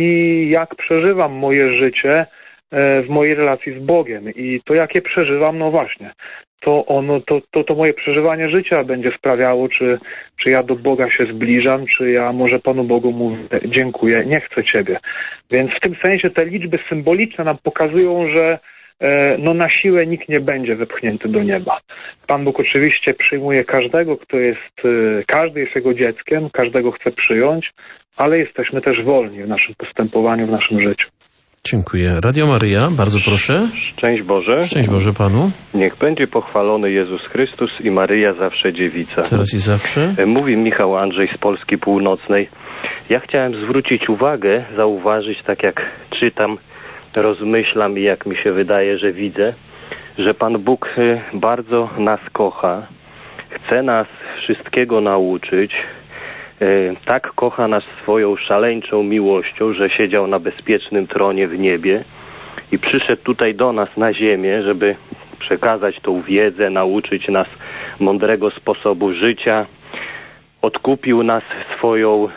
i jak przeżywam moje życie w mojej relacji z Bogiem. I to, jakie przeżywam, no właśnie, to ono, to, to, to moje przeżywanie życia będzie sprawiało, czy, czy ja do Boga się zbliżam, czy ja może Panu Bogu mówię, dziękuję, nie chcę Ciebie. Więc w tym sensie te liczby symboliczne nam pokazują, że no na siłę nikt nie będzie wepchnięty do nieba. Pan Bóg oczywiście przyjmuje każdego, kto jest, każdy jest Jego dzieckiem, każdego chce przyjąć, ale jesteśmy też wolni w naszym postępowaniu, w naszym życiu. Dziękuję. Radio Maryja, bardzo proszę. Szczęść Boże. Szczęść Boże Panu. Niech będzie pochwalony Jezus Chrystus i Maryja zawsze dziewica. Teraz i zawsze. Mówi Michał Andrzej z Polski Północnej. Ja chciałem zwrócić uwagę, zauważyć, tak jak czytam, rozmyślam i jak mi się wydaje, że widzę, że Pan Bóg bardzo nas kocha, chce nas wszystkiego nauczyć, tak kocha nas swoją szaleńczą miłością, że siedział na bezpiecznym tronie w niebie i przyszedł tutaj do nas na ziemię, żeby przekazać tą wiedzę, nauczyć nas mądrego sposobu życia. Odkupił nas swoją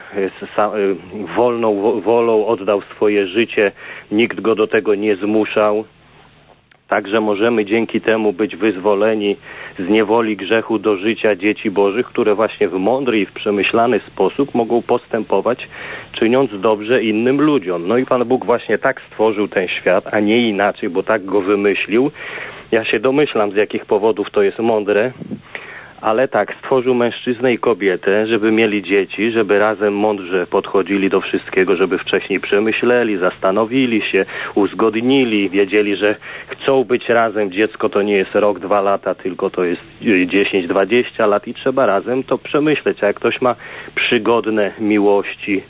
wolną wolą, oddał swoje życie, nikt go do tego nie zmuszał. Także możemy dzięki temu być wyzwoleni z niewoli grzechu do życia dzieci Bożych, które właśnie w mądry i w przemyślany sposób mogą postępować, czyniąc dobrze innym ludziom. No i Pan Bóg właśnie tak stworzył ten świat, a nie inaczej, bo tak go wymyślił. Ja się domyślam, z jakich powodów to jest mądre, ale tak, stworzył mężczyznę i kobietę, żeby mieli dzieci, żeby razem mądrze podchodzili do wszystkiego, żeby wcześniej przemyśleli, zastanowili się, uzgodnili, wiedzieli, że chcą być razem. Dziecko to nie jest rok, dwa lata, tylko to jest dziesięć, dwadzieścia lat i trzeba razem to przemyśleć. A jak ktoś ma przygodne miłości,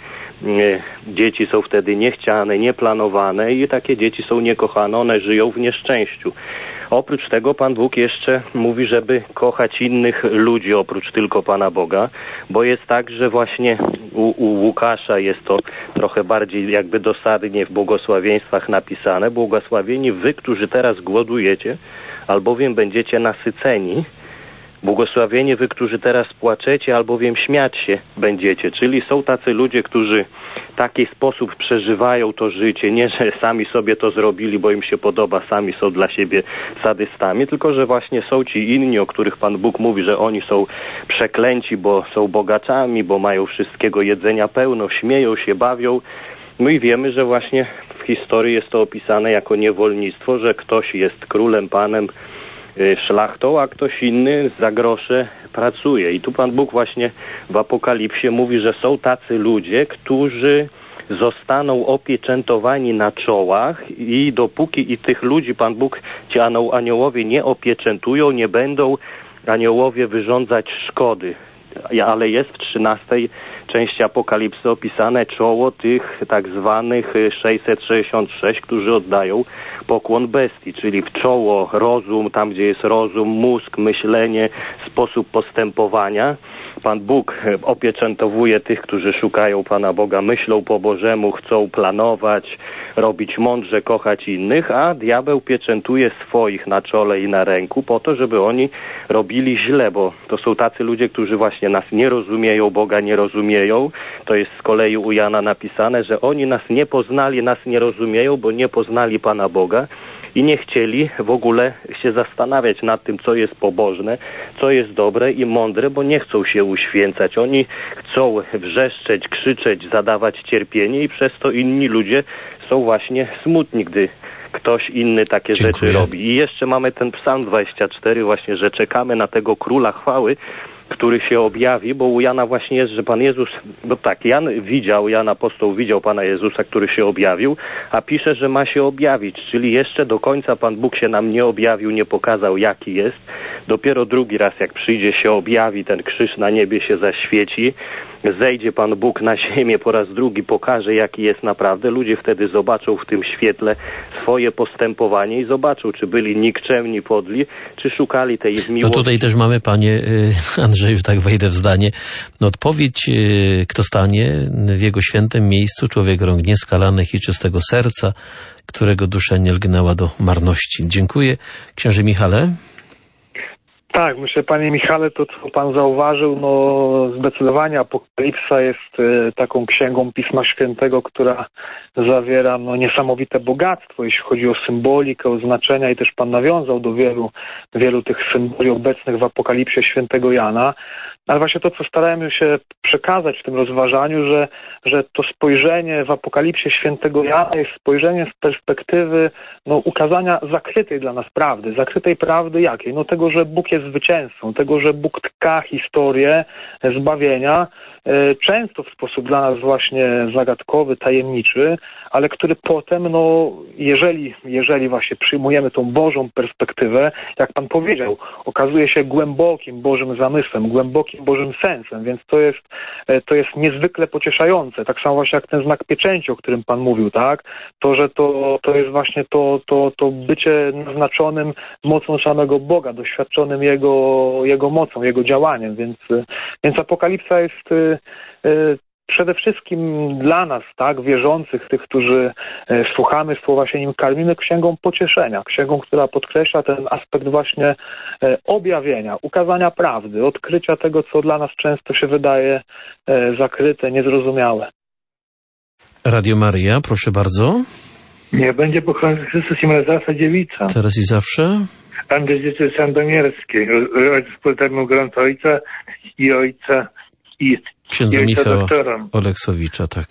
dzieci są wtedy niechciane, nieplanowane i takie dzieci są niekochane, one żyją w nieszczęściu. Oprócz tego Pan Bóg jeszcze mówi, żeby kochać innych ludzi oprócz tylko Pana Boga, bo jest tak, że właśnie u, u Łukasza jest to trochę bardziej jakby dosadnie w błogosławieństwach napisane. Błogosławieni wy, którzy teraz głodujecie, albowiem będziecie nasyceni. Błogosławieni wy, którzy teraz płaczecie, albowiem śmiać się będziecie. Czyli są tacy ludzie, którzy w taki sposób przeżywają to życie, nie że sami sobie to zrobili, bo im się podoba, sami są dla siebie sadystami, tylko że właśnie są ci inni, o których Pan Bóg mówi, że oni są przeklęci, bo są bogaczami, bo mają wszystkiego jedzenia pełno, śmieją się, bawią. No i wiemy, że właśnie w historii jest to opisane jako niewolnictwo, że ktoś jest królem, panem, szlachtą, a ktoś inny za grosze pracuje. I tu Pan Bóg właśnie w Apokalipsie mówi, że są tacy ludzie, którzy zostaną opieczętowani na czołach i dopóki i tych ludzi Pan Bóg, ci aniołowie nie opieczętują, nie będą aniołowie wyrządzać szkody. Ale jest w trzynastej części Apokalipsy opisane czoło tych tak zwanych sześćset sześćdziesiąt sześć, którzy oddają pokłon bestii, czyli w czoło rozum, tam gdzie jest rozum, mózg, myślenie, sposób postępowania. Pan Bóg opieczętowuje tych, którzy szukają Pana Boga, myślą po Bożemu, chcą planować, robić mądrze, kochać innych, a diabeł pieczętuje swoich na czole i na ręku po to, żeby oni robili źle, bo to są tacy ludzie, którzy właśnie nas nie rozumieją, Boga nie rozumieją. To jest z kolei u Jana napisane, że oni nas nie poznali, nas nie rozumieją, bo nie poznali Pana Boga i nie chcieli w ogóle się zastanawiać nad tym, co jest pobożne, co jest dobre i mądre, bo nie chcą się uświęcać. Oni chcą wrzeszczeć, krzyczeć, zadawać cierpienie i przez to inni ludzie są właśnie smutni, gdy ktoś inny takie Dziękuję. rzeczy robi. I jeszcze mamy ten Psalm dwadzieścia cztery właśnie, że czekamy na tego Króla Chwały, który się objawi, bo u Jana właśnie jest, że Pan Jezus, bo tak, Jan widział, Jan apostoł widział Pana Jezusa, który się objawił, a pisze, że ma się objawić, czyli jeszcze do końca Pan Bóg się nam nie objawił, nie pokazał, jaki jest. Dopiero drugi raz, jak przyjdzie, się objawi, ten krzyż na niebie się zaświeci, zejdzie Pan Bóg na ziemię po raz drugi, pokaże, jaki jest naprawdę. Ludzie wtedy zobaczą w tym świetle swoje postępowanie i zobaczą, czy byli nikczemni, podli, czy szukali tej miłości. No tutaj też mamy, panie Andrzeju, tak wejdę w zdanie, no odpowiedź, kto stanie w jego świętym miejscu, człowiek rąk nieskalanych i czystego serca, którego dusza nie lgnęła do marności. Dziękuję. Księże Michale? Tak, myślę, panie Michale, to co pan zauważył, no zdecydowanie Apokalipsa jest y, taką księgą Pisma Świętego, która zawiera no, niesamowite bogactwo, jeśli chodzi o symbolikę, o znaczenia i też pan nawiązał do wielu, wielu tych symboli obecnych w Apokalipsie Świętego Jana. Ale właśnie to, co starałem się przekazać w tym rozważaniu, że, że to spojrzenie w Apokalipsie Świętego Jana jest spojrzenie z perspektywy no, ukazania zakrytej dla nas prawdy. Zakrytej prawdy jakiej? No tego, że Bóg jest zwycięzcą, tego, że Bóg tka historię zbawienia często w sposób dla nas właśnie zagadkowy, tajemniczy, ale który potem, no jeżeli, jeżeli właśnie przyjmujemy tą Bożą perspektywę, jak Pan powiedział, okazuje się głębokim Bożym zamysłem, głębokim Bożym sensem, więc to jest, to jest niezwykle pocieszające. Tak samo właśnie jak ten znak pieczęci, o którym Pan mówił, tak? To, że to, to jest właśnie to, to, to bycie naznaczonym mocą samego Boga, doświadczonym Jego, Jego mocą, Jego działaniem, więc, więc Apokalipsa jest y, y, przede wszystkim dla nas, tak, wierzących, tych, którzy y, słuchamy słowa, się nim karmimy, księgą pocieszenia, księgą, która podkreśla ten aspekt właśnie y, objawienia, ukazania prawdy, odkrycia tego, co dla nas często się wydaje y, zakryte, niezrozumiałe. Radio Maryja, proszę bardzo. Nie będzie pochwalony Chrystus i Maryja Dziewica. Teraz i zawsze. Andrzej Dziecię Sandomierski, ojciec Poltarmu Grąd Ojca i Ojca i księdza i ojca Michała doktora. Oleksowicza, tak.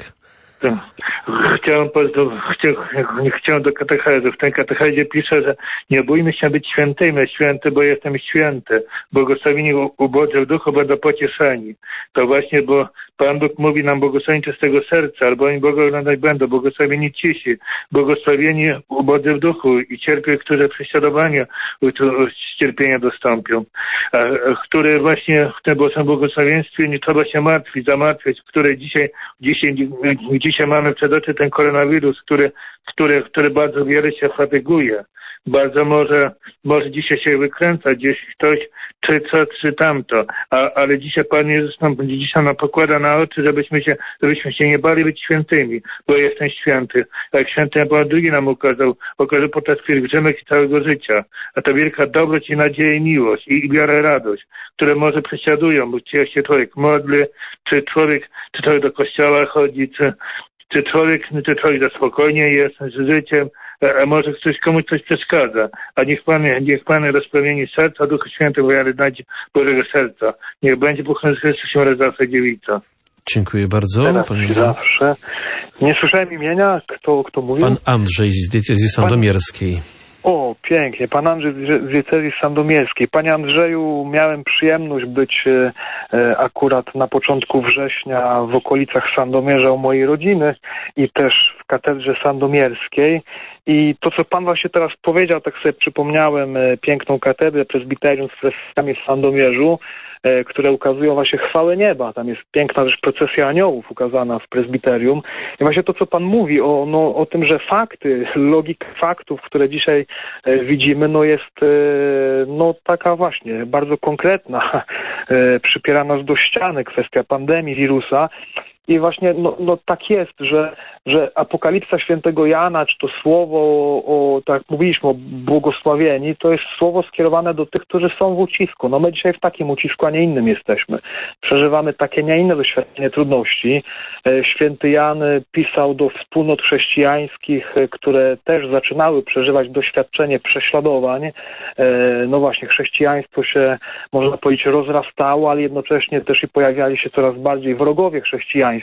Chciałem, chciałem, chciałem do katechezy. W tej katechezie pisze, że nie bójmy się być świętymi, święty, bo jestem święty. Błogosławieni ubodzy w duchu będą pocieszeni. To właśnie, bo Pan Bóg mówi nam błogosławieni czystego serca, albo oni Boga oglądać będą, błogosławieni cisi, błogosławieni ubodzy w duchu i cierpią, które prześladowania cierpienia dostąpią. A, które właśnie w tym Bożym błogosławieństwie nie trzeba się martwić, zamartwiać, które dzisiaj, dzisiaj, dzisiaj mamy przed oczy ten koronawirus, który, który, który bardzo wiele się fatyguje. Bardzo może, może dzisiaj się wykręca gdzieś ktoś, czy co, czy tamto. A, ale dzisiaj Pan Jezus nam, dzisiaj nam pokłada na oczy, żebyśmy się, żebyśmy się nie bali być świętymi, bo jestem święty. Jak święty Jan Paweł drugi nam ukazał, okazał podczas pielgrzymek i całego życia. A to wielka dobroć i nadzieja i miłość i, i wiara, radość, które może prześladują, bo czy się człowiek modli, czy człowiek, czy człowiek do kościoła chodzi, czy, czy człowiek, czy człowiek za spokojnie jest z życiem, a może ktoś komuś coś przeszkadza. A niech Pan, niech Pan rozpromieni serca Ducha Świętego, wiary, nadziei Bożego serca. Niech będzie pochwalony Chrystus i Maryja Dziewica. Dziękuję bardzo. Teraz Panie zawsze. Nie słyszałem imienia, kto, kto mówił? Pan Andrzej z diecezji sandomierskiej. O, pięknie. Pan Andrzej z diecezji sandomierskiej. Panie Andrzeju, miałem przyjemność być e, akurat na początku września w okolicach Sandomierza u mojej rodziny i też w katedrze sandomierskiej. I to, co Pan właśnie teraz powiedział, tak sobie przypomniałem e, piękną katedrę prezbiterium z freskami w Sandomierzu, e, które ukazują właśnie chwałę nieba. Tam jest piękna też procesja aniołów ukazana w prezbiterium. I właśnie to, co Pan mówi o, no, o tym, że fakty, logika faktów, które dzisiaj e, widzimy, no jest e, no taka właśnie bardzo konkretna. E, przypiera nas do ściany kwestia pandemii, wirusa. I właśnie no, no tak jest, że, że Apokalipsa Świętego Jana, czy to słowo, o, tak jak mówiliśmy, o błogosławieni, to jest słowo skierowane do tych, którzy są w ucisku. No my dzisiaj w takim ucisku, a nie innym jesteśmy. Przeżywamy takie, nie inne doświadczenie trudności. Święty Jan pisał do wspólnot chrześcijańskich, które też zaczynały przeżywać doświadczenie prześladowań. No właśnie, chrześcijaństwo się, można powiedzieć, rozrastało, ale jednocześnie też i pojawiali się coraz bardziej wrogowie chrześcijaństwa.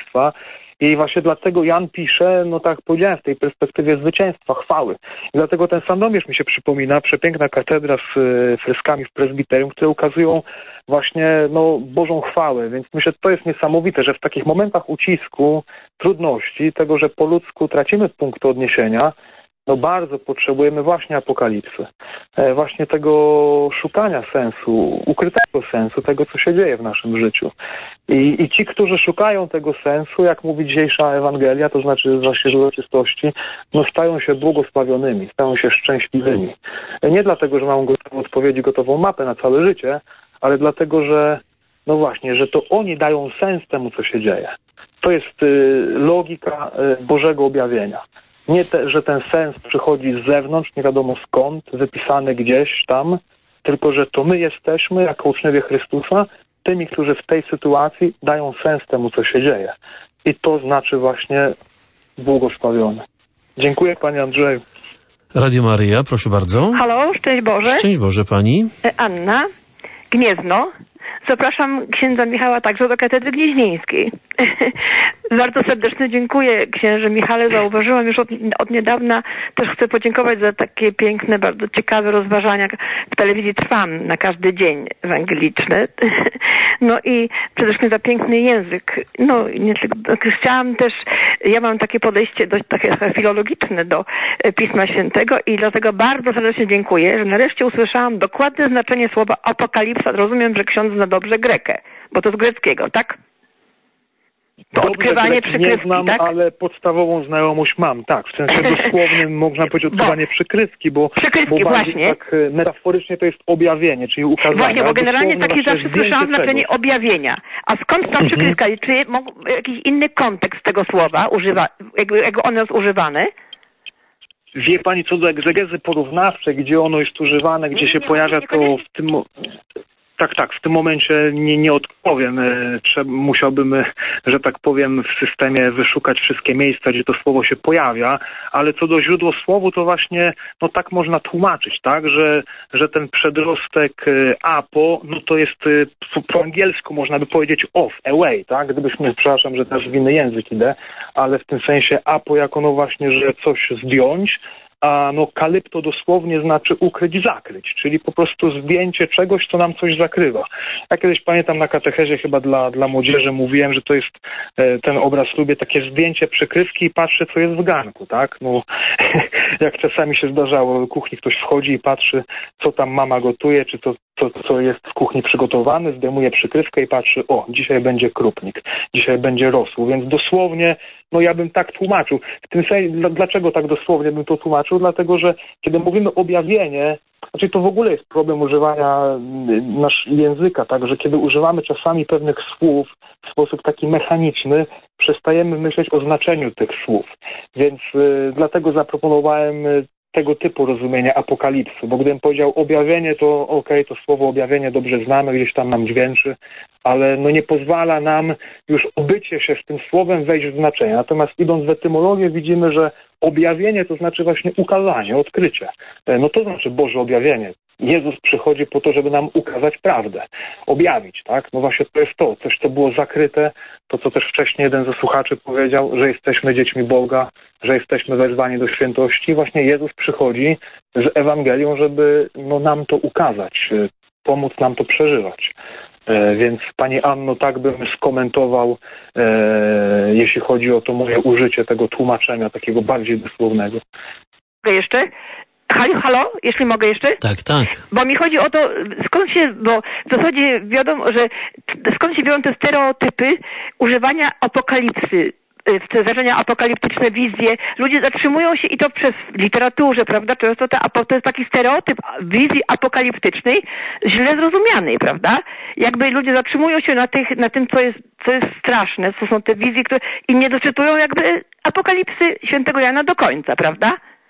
I właśnie dlatego Jan pisze, no tak jak powiedziałem, w tej perspektywie zwycięstwa, chwały. I dlatego ten Sandomierz mi się przypomina, przepiękna katedra z freskami w prezbiterium, które ukazują właśnie no, Bożą chwałę. Więc myślę, że to jest niesamowite, że w takich momentach ucisku, trudności, tego, że po ludzku tracimy punkt odniesienia, no bardzo potrzebujemy właśnie apokalipsy. E, właśnie tego szukania sensu, ukrytego sensu, tego, co się dzieje w naszym życiu. I, i ci, którzy szukają tego sensu, jak mówi dzisiejsza Ewangelia, to znaczy właśnie z uroczystości, no stają się błogosławionymi, stają się szczęśliwymi. E, nie dlatego, że mam gotową odpowiedzi, gotową mapę na całe życie, ale dlatego, że no właśnie, że to oni dają sens temu, co się dzieje. To jest y, logika y, Bożego objawienia. Nie, te, że ten sens przychodzi z zewnątrz, nie wiadomo skąd, wypisany gdzieś tam, tylko że to my jesteśmy, jako uczniowie Chrystusa, tymi, którzy w tej sytuacji dają sens temu, co się dzieje. I to znaczy właśnie błogosławiony. Dziękuję, Panie Andrzeju. Radio Maryja, proszę bardzo. Halo, szczęść Boże. Szczęść Boże, Pani. Anna, Gniezno. Zapraszam księdza Michała także do katedry gnieźnieńskiej. Bardzo serdecznie dziękuję, księże Michale. Zauważyłam już od, od niedawna, też chcę podziękować za takie piękne, bardzo ciekawe rozważania w telewizji Trwam na każdy dzień ewangeliczne. No i przede wszystkim za piękny język. No nie tylko, chciałam też, ja mam takie podejście dość takie filologiczne do Pisma Świętego i dlatego bardzo serdecznie dziękuję, że nareszcie usłyszałam dokładne znaczenie słowa apokalipsa. Rozumiem, że ksiądz zna dobrze Grekę, bo to z greckiego, tak? To Dobrze, odkrywanie przykrywki, nie znam, tak? ale podstawową znajomość mam, tak. W sensie dosłownym można powiedzieć odkrywanie bo, przykrywki, bo, przykrywki, bo właśnie. tak metaforycznie to jest objawienie, czyli ukazanie. Właśnie, bo generalnie takie zawsze słyszałam znaczenie czegoś. objawienia. A skąd ta Mhm. przykrywka? Czy mógł jakiś inny kontekst tego słowa używa, jakby, jak ono jest używane? Wie pani co do egzegezy porównawczej, gdzie ono jest używane, gdzie Nie, się nie, pojawia, to niekoniecznie. w tym... mo- Tak, tak, w tym momencie nie, nie odpowiem. E, Trzeba, musiałbym, e, że tak powiem, w systemie wyszukać wszystkie miejsca, gdzie to słowo się pojawia, ale co do źródła słowu, to właśnie, no tak można tłumaczyć, tak, że, że ten przedrostek e, apo, no to jest e, po, po angielsku można by powiedzieć off, away, tak, gdybyśmy, przepraszam, że też w inny język idę, ale w tym sensie apo jako no właśnie, że coś zdjąć, a no kalypto dosłownie znaczy ukryć, zakryć, czyli po prostu zdjęcie czegoś, co nam coś zakrywa. Ja kiedyś pamiętam na katechezie chyba dla, dla młodzieży mówiłem, że to jest e, ten obraz, lubię takie zdjęcie przykrywki i patrzę, co jest w garnku, tak? No, jak czasami się zdarzało, do kuchni ktoś wchodzi i patrzy, co tam mama gotuje, czy to, to co jest w kuchni przygotowane, zdejmuje przykrywkę i patrzy, o, dzisiaj będzie krupnik, dzisiaj będzie rosół, więc dosłownie, no ja bym tak tłumaczył. W tym sensie, dlaczego tak dosłownie bym to tłumaczył? Dlatego, że kiedy mówimy objawienie, znaczy to w ogóle jest problem używania nasz języka, tak, że kiedy używamy czasami pewnych słów w sposób taki mechaniczny, przestajemy myśleć o znaczeniu tych słów. Więc y, dlatego zaproponowałem y, tego typu rozumienie apokalipsy, bo gdybym powiedział objawienie, to okej, okay, to słowo objawienie dobrze znamy, gdzieś tam nam dźwięczy, ale no nie pozwala nam już obycie się z tym słowem wejść w znaczenie. Natomiast idąc w etymologię widzimy, że objawienie to znaczy właśnie ukazanie, odkrycie. No to znaczy Boże objawienie. Jezus przychodzi po to, żeby nam ukazać prawdę, objawić, tak? No właśnie to jest to, coś co było zakryte, to co też wcześniej jeden ze słuchaczy powiedział, że jesteśmy dziećmi Boga, że jesteśmy wezwani do świętości. Właśnie Jezus przychodzi z Ewangelią, żeby no, nam to ukazać, pomóc nam to przeżywać. E, więc Pani Anno, tak bym skomentował, e, jeśli chodzi o to moje użycie tego tłumaczenia takiego bardziej dosłownego. Jeszcze? Halo, halo, jeśli mogę jeszcze? Tak, tak. Bo mi chodzi o to, skąd się, bo w zasadzie wiadomo, że skąd się biorą te stereotypy używania apokalipsy, te zdarzenia apokaliptyczne, wizje. Ludzie zatrzymują się i to przez literaturze, prawda? Często to, to jest taki stereotyp wizji apokaliptycznej źle zrozumianej, prawda? Jakby ludzie zatrzymują się na, tych, na tym, co jest, co jest straszne, co są te wizje, które i nie doczytują jakby apokalipsy świętego Jana do końca, prawda?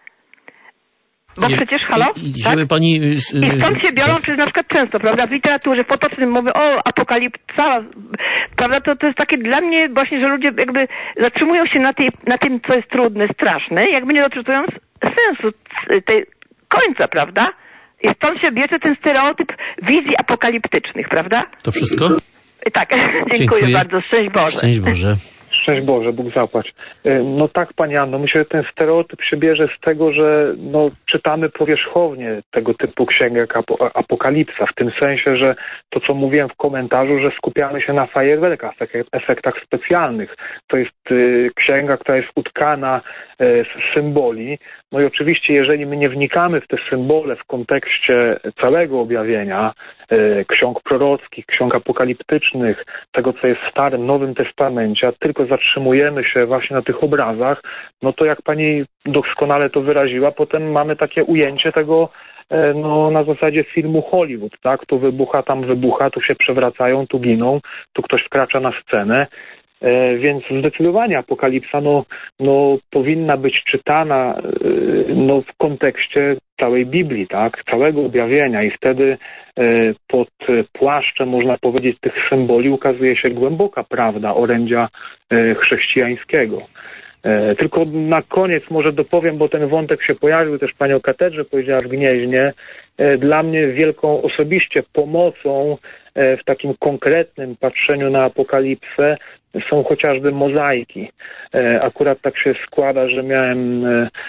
Bo I, przecież, halo? I, i tak? żeby pani... I skąd się biorą, czy na przykład często, prawda, w literaturze, w potocznym mówię, o, apokalipsa, prawda, to, to jest takie dla mnie właśnie, że ludzie jakby zatrzymują się na, tej, na tym, co jest trudne, straszne, jakby nie doczytują sensu tej końca, prawda? I stąd się bierze ten stereotyp wizji apokaliptycznych, prawda? To wszystko? Tak, dziękuję, Dziękuję bardzo, szczęść Boże. Szczęść Boże. Szczęść Boże, Bóg zapłać. No tak, Pani Anno, myślę, że ten stereotyp się bierze z tego, że no, czytamy powierzchownie tego typu księgi jak Apokalipsa, w tym sensie, że to, co mówiłem w komentarzu, że skupiamy się na fajerwerkach, efektach specjalnych. To jest y, księga, która jest utkana y, z symboli. No i oczywiście, jeżeli my nie wnikamy w te symbole w kontekście całego objawienia, y, ksiąg prorockich, ksiąg apokaliptycznych, tego, co jest w Starym, Nowym Testamencie, a tylko zatrzymujemy się właśnie na tych obrazach, no to jak Pani doskonale to wyraziła, potem mamy takie ujęcie tego no, na zasadzie filmu Hollywood, tak? Tu wybucha, tam wybucha, tu się przewracają, tu giną, tu ktoś wkracza na scenę. E, więc zdecydowanie Apokalipsa no, no, powinna być czytana e, no, w kontekście całej Biblii, tak? Całego objawienia i wtedy e, pod płaszczem, można powiedzieć, tych symboli ukazuje się głęboka prawda orędzia e, chrześcijańskiego. E, tylko na koniec może dopowiem, bo ten wątek się pojawił, też Pani o katedrze powiedziała w Gnieźnie. E, dla mnie wielką osobiście pomocą w takim konkretnym patrzeniu na apokalipsę są chociażby mozaiki. Akurat tak się składa, że miałem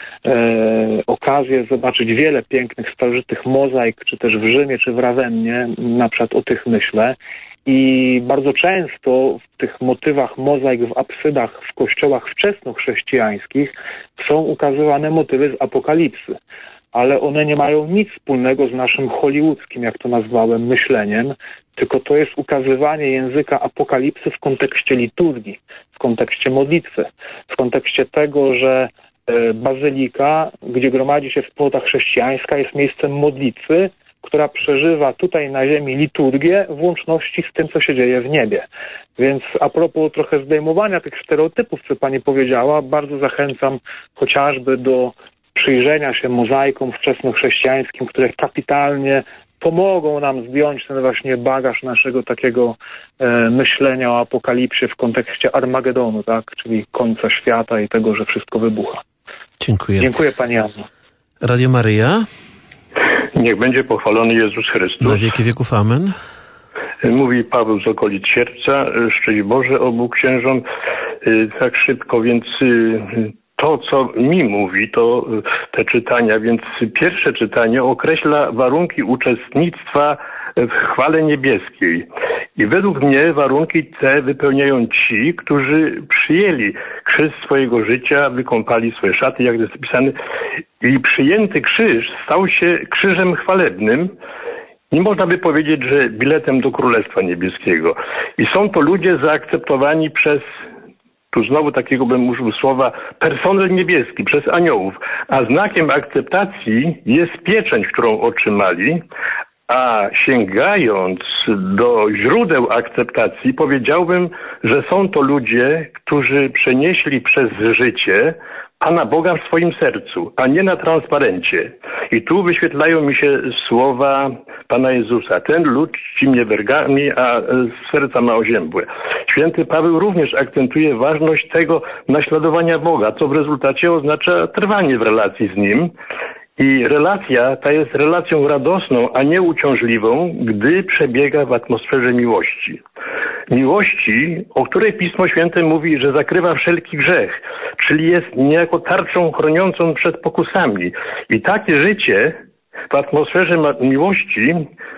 okazję zobaczyć wiele pięknych, starożytnych mozaik, czy też w Rzymie, czy w Rawennie, na przykład o tych myślę. I bardzo często w tych motywach mozaik w apsydach w kościołach wczesnochrześcijańskich są ukazywane motywy z apokalipsy. Ale one nie mają nic wspólnego z naszym hollywoodzkim, jak to nazwałem, myśleniem, tylko to jest ukazywanie języka apokalipsy w kontekście liturgii, w kontekście modlitwy, w kontekście tego, że bazylika, gdzie gromadzi się wspólnota chrześcijańska, jest miejscem modlitwy, która przeżywa tutaj na ziemi liturgię w łączności z tym, co się dzieje w niebie. Więc a propos trochę zdejmowania tych stereotypów, co pani powiedziała, bardzo zachęcam chociażby do przyjrzenia się mozaikom wczesnochrześcijańskim, które kapitalnie pomogą nam zdjąć ten właśnie bagaż naszego takiego e, myślenia o apokalipsie w kontekście Armagedonu, tak, czyli końca świata i tego, że wszystko wybucha. Dziękuję. Dziękuję pani Anno. Radio Maryja. Niech będzie pochwalony Jezus Chrystus. Na wieki wieków amen. Mówi Paweł z okolic Sierpca. Szczęść Boże obu księżom. Tak szybko, więc to, co mi mówi, to te czytania, więc pierwsze czytanie określa warunki uczestnictwa w chwale niebieskiej. I według mnie warunki te wypełniają ci, którzy przyjęli krzyż swojego życia, wykąpali swoje szaty, jak jest napisane. I przyjęty krzyż stał się krzyżem chwalebnym. Nie można by powiedzieć, że biletem do Królestwa Niebieskiego. I są to ludzie zaakceptowani przez, tu znowu takiego bym użył słowa, personel niebieski, przez aniołów. A znakiem akceptacji jest pieczęć, którą otrzymali. A sięgając do źródeł akceptacji, powiedziałbym, że są to ludzie, którzy przenieśli przez życie Pana Boga w swoim sercu, a nie na transparencie. I tu wyświetlają mi się słowa Pana Jezusa. Ten lud czci mnie wergami, a z serca ma oziębłe. Święty Paweł również akcentuje ważność tego naśladowania Boga, co w rezultacie oznacza trwanie w relacji z Nim. I relacja ta jest relacją radosną, a nie uciążliwą, gdy przebiega w atmosferze miłości. Miłości, o której Pismo Święte mówi, że zakrywa wszelki grzech, czyli jest niejako tarczą chroniącą przed pokusami. I takie życie w atmosferze miłości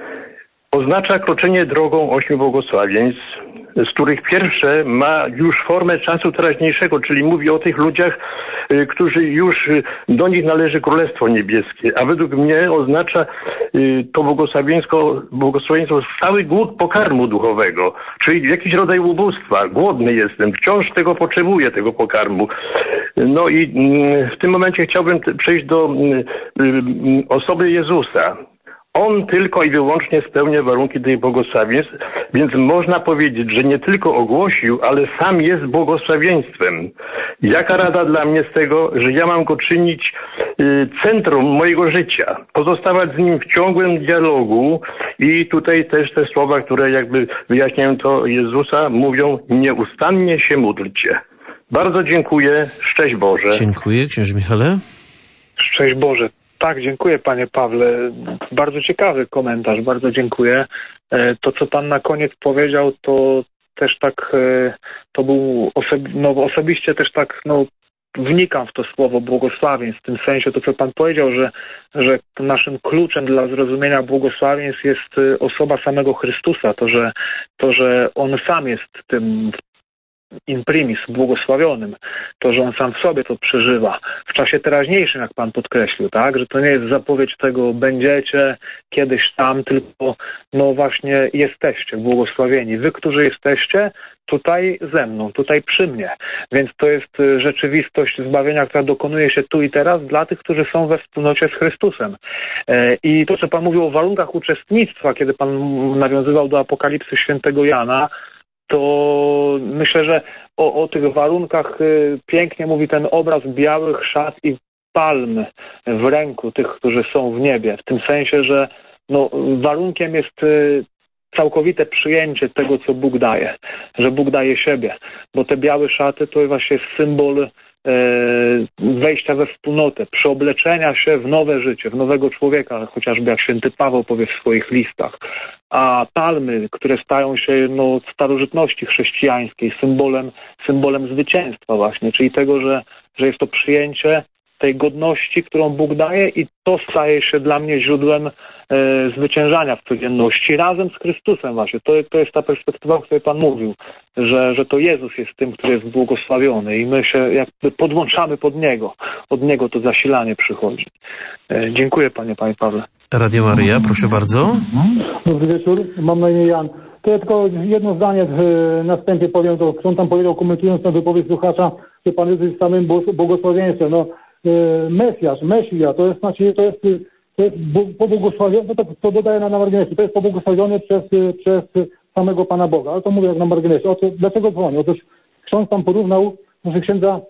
oznacza kroczenie drogą ośmiu błogosławieństw, z których pierwsze ma już formę czasu teraźniejszego, czyli mówi o tych ludziach, y, którzy już y, do nich należy Królestwo Niebieskie, a według mnie oznacza y, to błogosławieństwo, błogosławieństwo stały głód pokarmu duchowego, czyli jakiś rodzaj ubóstwa. Głodny jestem, wciąż tego potrzebuję, tego pokarmu. No i y, w tym momencie chciałbym t- przejść do y, y, osoby Jezusa. On tylko i wyłącznie spełnia warunki tych błogosławieństw, więc można powiedzieć, że nie tylko ogłosił, ale sam jest błogosławieństwem. Jaka rada dla mnie z tego, że ja mam go czynić y, centrum mojego życia, pozostawać z nim w ciągłym dialogu i tutaj też te słowa, które jakby wyjaśniają to Jezusa, mówią: nieustannie się módlcie. Bardzo dziękuję. Szczęść Boże. Dziękuję, księże Michale. Szczęść Boże. Tak, dziękuję panie Pawle. Bardzo ciekawy komentarz, bardzo dziękuję. To, co pan na koniec powiedział, to też tak, to był osobi- no, osobiście też tak, no, wnikam w to słowo błogosławieństw, w tym sensie to, co pan powiedział, że, że naszym kluczem dla zrozumienia błogosławieństw jest osoba samego Chrystusa, to, że, to, że On sam jest tym in primis błogosławionym, to, że On sam w sobie to przeżywa w czasie teraźniejszym, jak Pan podkreślił, tak, że to nie jest zapowiedź tego będziecie kiedyś tam, tylko no właśnie jesteście błogosławieni. Wy, którzy jesteście tutaj ze mną, tutaj przy mnie. Więc to jest rzeczywistość zbawienia, która dokonuje się tu i teraz dla tych, którzy są we wspólnocie z Chrystusem. I to, co Pan mówił o warunkach uczestnictwa, kiedy Pan nawiązywał do Apokalipsy świętego Jana, to myślę, że o, o tych warunkach y, pięknie mówi ten obraz białych szat i palm w ręku tych, którzy są w niebie. W tym sensie, że no, warunkiem jest y, całkowite przyjęcie tego, co Bóg daje. Że Bóg daje siebie. Bo te białe szaty to właśnie jest symbol y, wejścia we wspólnotę, przeobleczenia się w nowe życie, w nowego człowieka, chociażby jak święty Paweł powie w swoich listach. A palmy, które stają się no, w starożytności chrześcijańskiej symbolem, symbolem zwycięstwa właśnie, czyli tego, że, że jest to przyjęcie tej godności, którą Bóg daje i to staje się dla mnie źródłem e, zwyciężania w codzienności razem z Chrystusem właśnie. To, to jest ta perspektywa, o której Pan mówił, że, że to Jezus jest tym, który jest błogosławiony i my się jakby podłączamy pod Niego. Od Niego to zasilanie przychodzi. E, dziękuję Panie, Panie Pawle. Radio Maryja, proszę bardzo. Dobry wieczór, mam na imię Jan. To ja tylko jedno zdanie w następie powiem, to co on tam powiedział, komentując tę wypowiedź słuchacza, że Pan Jezus jest samym błogosławieństwem. No, Mesjasz, Mesja, to jest znaczy, to jest, to jest pobłogosławiony, to, to dodaje na, na marginesie, to jest pobłogosławiony przez, przez samego Pana Boga, ale to mówię jak na marginesie. O to, dlaczego dzwonię? Otóż ksiądz tam porównał, proszę księdza,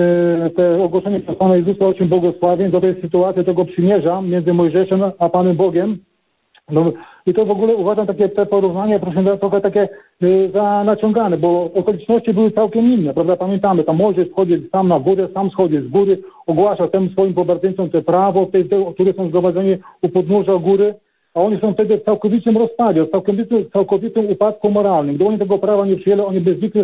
te ogłoszenie przez Pana Jezusa o czym błogosławień do tej sytuacji tego przymierza między Mojżeszem a Panem Bogiem. No, i to w ogóle uważam takie te porównanie, proszę, trochę takie y, za naciągane, bo okoliczności były całkiem inne, prawda? Pamiętamy, tam Mojżesz wchodzi sam na górę, sam schodzi z góry, ogłasza temu swoim pobartyńcom te prawo, te, te, które są zgromadzeni u podnóża góry, a oni są wtedy w całkowitym rozpadzie, w całkowitym, całkowitym upadku moralnym. Gdyby oni tego prawa nie przyjęli, oni by znikli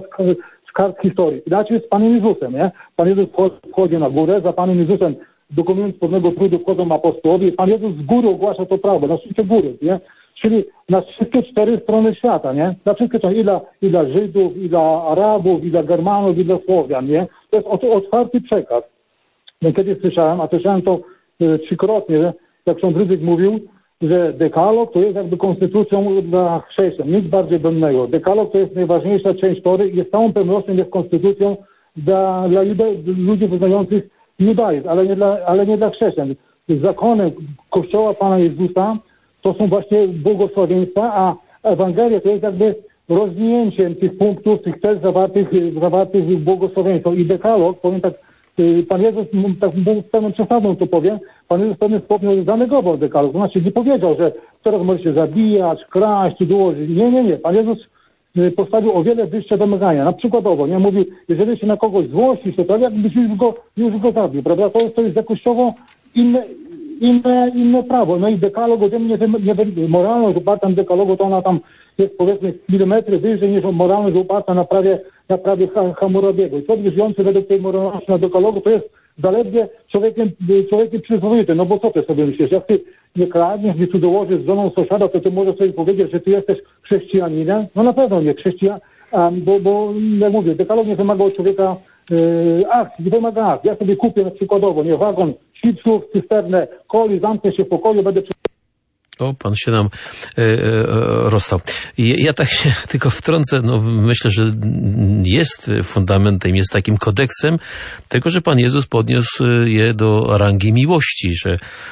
z kart historii. Inaczej jest z Panem Jezusem, nie? Pan Jezus wchodzi na górę, za Panem Jezusem dokonując pewnego trudu wchodzą apostołowie. Pan Jezus z góry ogłasza to prawo, na szczycie góry, nie? Czyli na wszystkie cztery strony świata, nie? Na wszystkie, i dla, i dla Żydów, i dla Arabów, i dla Germanów, i dla Słowian, nie? To jest otwarty przekaz. Ja kiedyś słyszałem, a słyszałem to e, trzykrotnie, jak ksiądz Rydzyk mówił, że dekalog to jest jakby konstytucją dla chrześcijan, nic bardziej bennego. Dekalog to jest najważniejsza część Tory i jest całą pewnością jest konstytucją dla, dla ludzi wyznających judaizm, ale nie dla, ale nie dla chrześcijan. Zakonem Kościoła Pana Jezusa to są właśnie błogosławieństwa, a Ewangelia to jest jakby rozwinięciem tych punktów, tych tez zawartych, zawartych w błogosławieństwie. I dekalog, powiem tak, Pan Jezus, tak z pełną przesadą to powiem, Pan Jezus w pewnym stopniu zanegował dekalog. To znaczy nie powiedział, że teraz możecie zabijać, kraść, dołożyć. Nie, nie, nie. Pan Jezus postawił o wiele wyższe wymagania. Na przykładowo, nie? Mówi, jeżeli się na kogoś złościsz, to tak jakbyś już go, już go zabił, prawda? To jest, to jest jakościowo inne, inne, inne prawo. No i dekalog ode mnie, nie, nie, moralność oparta na dekalogu, to ona tam jest powiedzmy milimetry wyżej niż moralność oparta na prawie, na prawie Hammurabiego. I człowiek żyjący według tej moralności na dekalogu to jest zaledwie człowiekiem, człowiekiem przyzwoity. No bo co ty sobie myślisz? Jak ty nie kradniesz, nie cudzołożysz z żoną sąsiada, to ty możesz sobie powiedzieć, że ty jesteś chrześcijaninem? No na pewno nie chrześcijan, bo, bo jak mówię, dekalog nie wymaga od człowieka yy, akcji, nie wymaga akcji. Ja sobie kupię na przykładowo, nie, wagon chipsów, cysternę coli, zamknę się w pokoju, będę przy... O, pan się nam e, e, rozstał. I ja tak się tylko wtrącę, no myślę, że jest fundamentem, jest takim kodeksem tego, że Pan Jezus podniósł je do rangi miłości, że,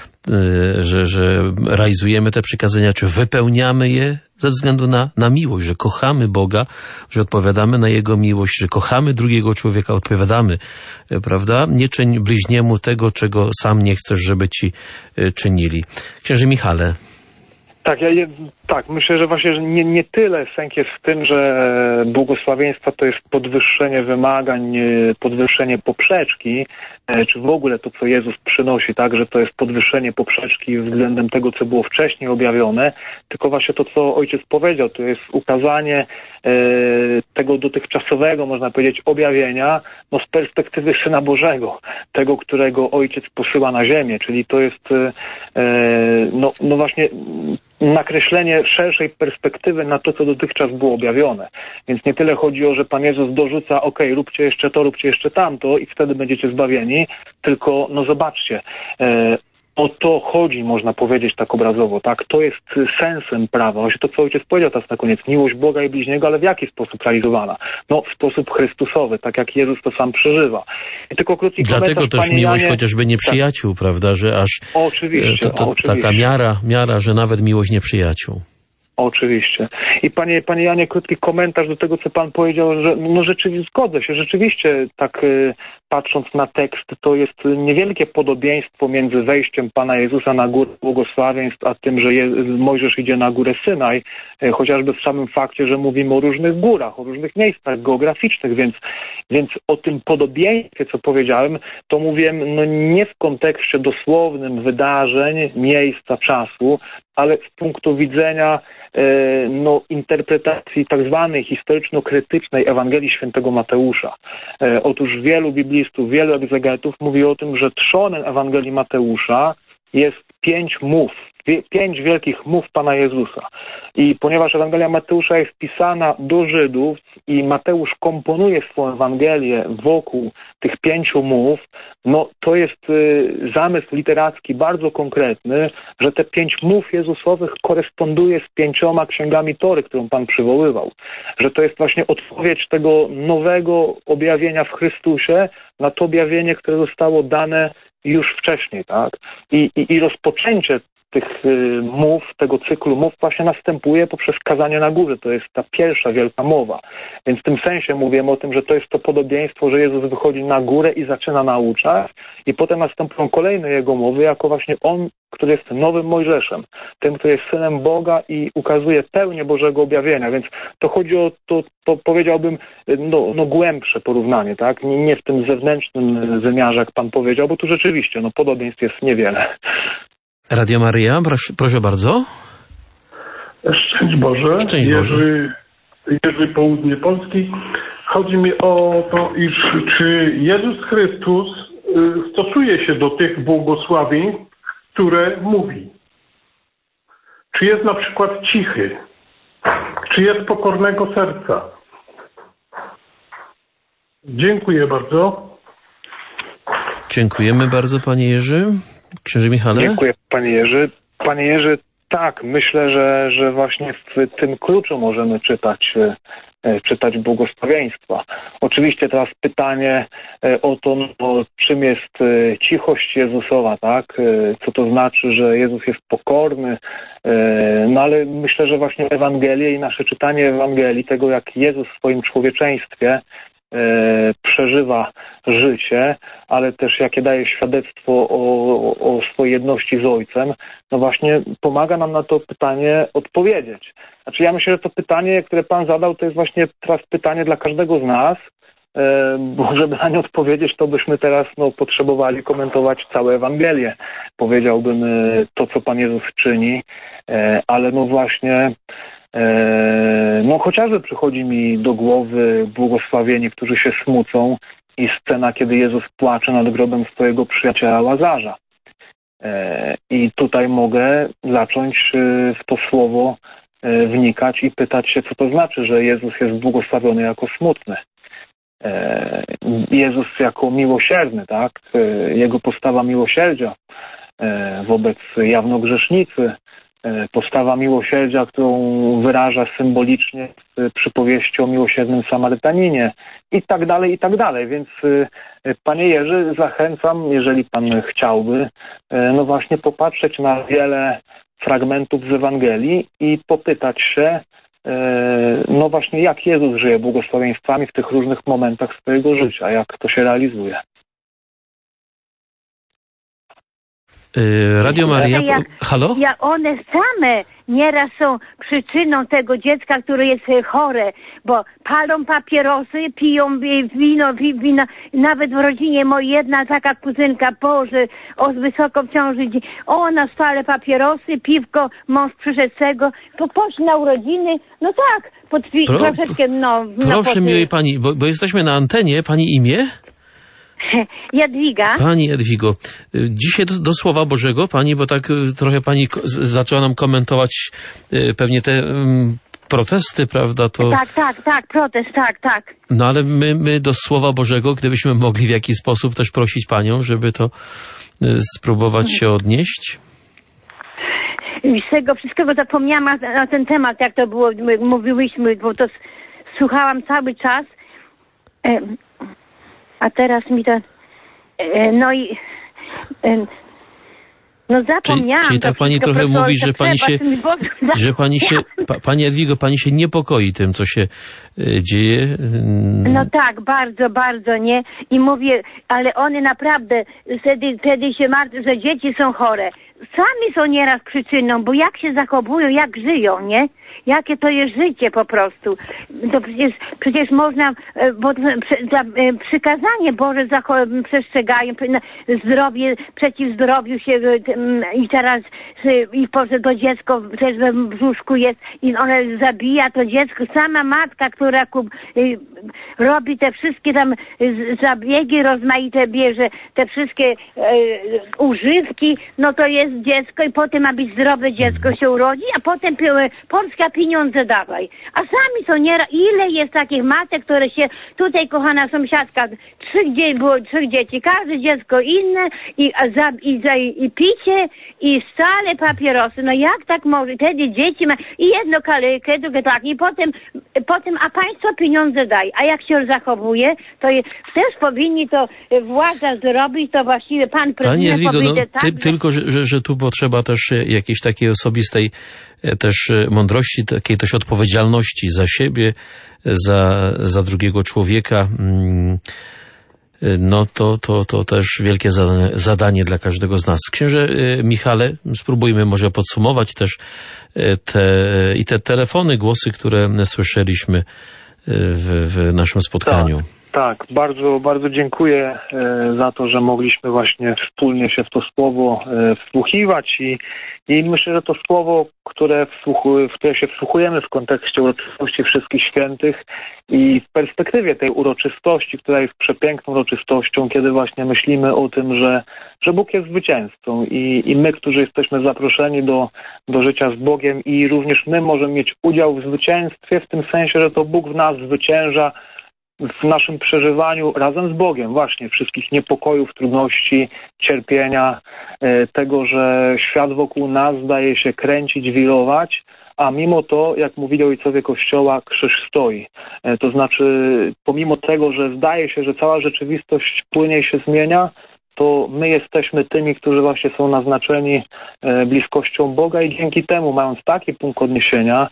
e, że, że realizujemy te przykazania, czy wypełniamy je ze względu na, na miłość, że kochamy Boga, że odpowiadamy na Jego miłość, że kochamy drugiego człowieka, odpowiadamy, prawda? Nie czyń bliźniemu tego, czego sam nie chcesz, żeby ci czynili. Księże Michale. Tak, ja je, tak, myślę, że właśnie że nie, nie tyle sęk jest w tym, że błogosławieństwa to jest podwyższenie wymagań, podwyższenie poprzeczki, czy w ogóle to, co Jezus przynosi, tak, że to jest podwyższenie poprzeczki względem tego, co było wcześniej objawione, tylko właśnie to, co Ojciec powiedział, to jest ukazanie e, tego dotychczasowego, można powiedzieć, objawienia, no z perspektywy Syna Bożego, tego, którego Ojciec posyła na ziemię, czyli to jest e, no, no właśnie nakreślenie szerszej perspektywy na to, co dotychczas było objawione. Więc nie tyle chodzi o, że Pan Jezus dorzuca, ok, róbcie jeszcze to, róbcie jeszcze tamto i wtedy będziecie zbawieni, tylko no zobaczcie, e, o to chodzi, można powiedzieć tak obrazowo, tak? To jest sensem prawa. Właśnie to, co Ojciec powiedział teraz na koniec, miłość Boga i bliźniego, ale w jaki sposób realizowana? No, w sposób Chrystusowy, tak jak Jezus to sam przeżywa. I tylko krótki Dlatego też miłość Janie... chociażby nieprzyjaciół, tak. Prawda, że aż oczywiście, to, to oczywiście. taka miara, miara, że nawet miłość nieprzyjaciół. Oczywiście. I panie, panie Janie, krótki komentarz do tego, co pan powiedział, że no rzeczywiście zgodzę się, rzeczywiście tak y, patrząc na tekst, to jest niewielkie podobieństwo między wejściem Pana Jezusa na górę błogosławieństw, a tym, że Je- Mojżesz idzie na górę Synaj, y, chociażby w samym fakcie, że mówimy o różnych górach, o różnych miejscach geograficznych, więc, więc o tym podobieństwie, co powiedziałem, to mówiłem no nie w kontekście dosłownym wydarzeń, miejsca, czasu, ale z punktu widzenia no, interpretacji tak zwanej historyczno-krytycznej Ewangelii Świętego Mateusza. E, otóż wielu biblistów, wielu egzegetów mówi o tym, że trzonem Ewangelii Mateusza jest pięć mów, pięć wielkich mów Pana Jezusa. I ponieważ Ewangelia Mateusza jest pisana do Żydów i Mateusz komponuje swoją Ewangelię wokół tych pięciu mów, no to jest y, zamysł literacki bardzo konkretny, że te pięć mów Jezusowych koresponduje z pięcioma księgami Tory, którą Pan przywoływał. Że to jest właśnie odpowiedź tego nowego objawienia w Chrystusie na to objawienie, które zostało dane już wcześniej, tak? I, i, i rozpoczęcie tych y, mów, tego cyklu mów właśnie następuje poprzez kazanie na górze. To jest ta pierwsza wielka mowa. Więc w tym sensie mówimy o tym, że to jest to podobieństwo, że Jezus wychodzi na górę i zaczyna nauczać i potem następują kolejne Jego mowy, jako właśnie On, który jest nowym Mojżeszem, tym, który jest Synem Boga i ukazuje pełnię Bożego objawienia. Więc to chodzi o to, to powiedziałbym, no, no głębsze porównanie, tak? Nie, nie w tym zewnętrznym wymiarze, jak Pan powiedział, bo tu rzeczywiście no, podobieństw jest niewiele. Radio Maryja, proszę, proszę bardzo. Szczęść Boże. Szczęść Boże. Jerzy, Jerzy Południe Polski. Chodzi mi o to, iż czy Jezus Chrystus y, stosuje się do tych błogosławień, które mówi. Czy jest na przykład cichy? Czy jest pokornego serca? Dziękuję bardzo. Dziękujemy bardzo, panie Jerzy. Księże Michale? Dziękuję, panie Jerzy. Panie Jerzy, tak, myślę, że, że właśnie w tym kluczu możemy czytać, czytać błogosławieństwa. Oczywiście teraz pytanie o to, no, czym jest cichość Jezusowa, tak? Co to znaczy, że Jezus jest pokorny, no ale myślę, że właśnie Ewangelie i nasze czytanie Ewangelii, tego jak Jezus w swoim człowieczeństwie przeżywa życie, ale też jakie daje świadectwo o, o swojej jedności z Ojcem, no właśnie pomaga nam na to pytanie odpowiedzieć. Znaczy ja myślę, że to pytanie, które Pan zadał, to jest właśnie teraz pytanie dla każdego z nas, bo żeby na nie odpowiedzieć, to byśmy teraz no, potrzebowali komentować całe Ewangelię. Powiedziałbym to, co Pan Jezus czyni, ale no właśnie no chociażby przychodzi mi do głowy błogosławieni, którzy się smucą i scena, kiedy Jezus płacze nad grobem swojego przyjaciela Łazarza. I tutaj mogę zacząć w to słowo wnikać i pytać się, co to znaczy, że Jezus jest błogosławiony jako smutny. Jezus jako miłosierny, tak? Jego postawa miłosierdzia wobec jawnogrzesznicy, postawa miłosierdzia, którą wyraża symbolicznie w przypowieści o miłosiernym Samarytaninie i tak dalej, i tak dalej. Więc panie Jerzy, zachęcam, jeżeli pan chciałby, no właśnie popatrzeć na wiele fragmentów z Ewangelii i popytać się, no właśnie jak Jezus żyje błogosławieństwami w tych różnych momentach swojego życia, jak to się realizuje. Radio Maryja, jak, halo? Jak one same nieraz są przyczyną tego dziecka, które jest chore, bo palą papierosy, piją wino, wino. Nawet w rodzinie mojej jedna taka kuzynka, Boże, o wysoką ciąży, ona spala papierosy, piwko, mąż przyszedł z tego, poszli na urodziny, no tak, pod Pro, troszeczkę, no. Proszę miłej pani, bo, bo jesteśmy na antenie, pani imię? Jadwiga. Pani Jadwigo, dzisiaj do, do Słowa Bożego pani, bo tak trochę pani zaczęła nam komentować pewnie te um, protesty, prawda? To... Tak, tak, tak, protest, tak, tak. No ale my, my do Słowa Bożego, gdybyśmy mogli w jakiś sposób też prosić panią, żeby to spróbować się odnieść. Z tego wszystkiego zapomniałam na ten temat, jak to było, mówiłyśmy, bo to słuchałam cały czas. A teraz mi to... No i... No zapomniałam. Czyli, czyli tak pani trochę mówi, że pani się, że pani się, pa, pani Jadwigo, pani się niepokoi tym, co się y, dzieje? No tak, bardzo, bardzo, nie? I mówię, ale one naprawdę wtedy, wtedy się martwią, że dzieci są chore. Sami są nieraz przyczyną, bo jak się zachowują, jak żyją, nie? Jakie to jest życie po prostu. To przecież, przecież można, bo przykazanie Boże przestrzegają, zdrowie, przeciw zdrowiu się i teraz i to dziecko też we brzuszku jest i one zabija to dziecko. Sama matka, która robi te wszystkie tam zabiegi rozmaite, bierze te wszystkie używki, no to jest dziecko i potem ma być zdrowe dziecko się urodzi, a potem Polska pieniądze dawaj. A sami są nieraz, ile jest takich matek, które się, tutaj kochana sąsiadka, trzech dzieci, było trzech dzieci, każde dziecko inne i, za, i, za, i picie i stale papierosy. No jak tak może? Wtedy dzieci ma i jedno kalekę, drugie tak i potem, potem, a państwo pieniądze daj. A jak się zachowuje, to jest, też powinni to władza zrobić, to właściwie pan prezydent Jadwigo, powiedzie no, tak, ty, że... tylko, że, że, że tu potrzeba też jakiejś takiej osobistej też mądrości, takiej też odpowiedzialności za siebie, za, za drugiego człowieka. No to, to, to też wielkie zadanie dla każdego z nas. Księże Michale, spróbujmy może podsumować też te, i te telefony, głosy, które słyszeliśmy w, w naszym spotkaniu. Tak. Tak, bardzo, bardzo dziękuję za to, że mogliśmy właśnie wspólnie się w to słowo wsłuchiwać i, i myślę, że to słowo, które wsłuchu, w które się wsłuchujemy w kontekście uroczystości Wszystkich Świętych i w perspektywie tej uroczystości, która jest przepiękną uroczystością, kiedy właśnie myślimy o tym, że, że Bóg jest zwycięzcą i, i my, którzy jesteśmy zaproszeni do, do życia z Bogiem i również my możemy mieć udział w zwycięstwie w tym sensie, że to Bóg w nas zwycięża w naszym przeżywaniu razem z Bogiem właśnie wszystkich niepokojów, trudności, cierpienia, tego, że świat wokół nas zdaje się kręcić, wirować, a mimo to, jak mówili ojcowie Kościoła, krzyż stoi. To znaczy, pomimo tego, że zdaje się, że cała rzeczywistość płynie i się zmienia, to my jesteśmy tymi, którzy właśnie są naznaczeni e, bliskością Boga i dzięki temu, mając taki punkt odniesienia,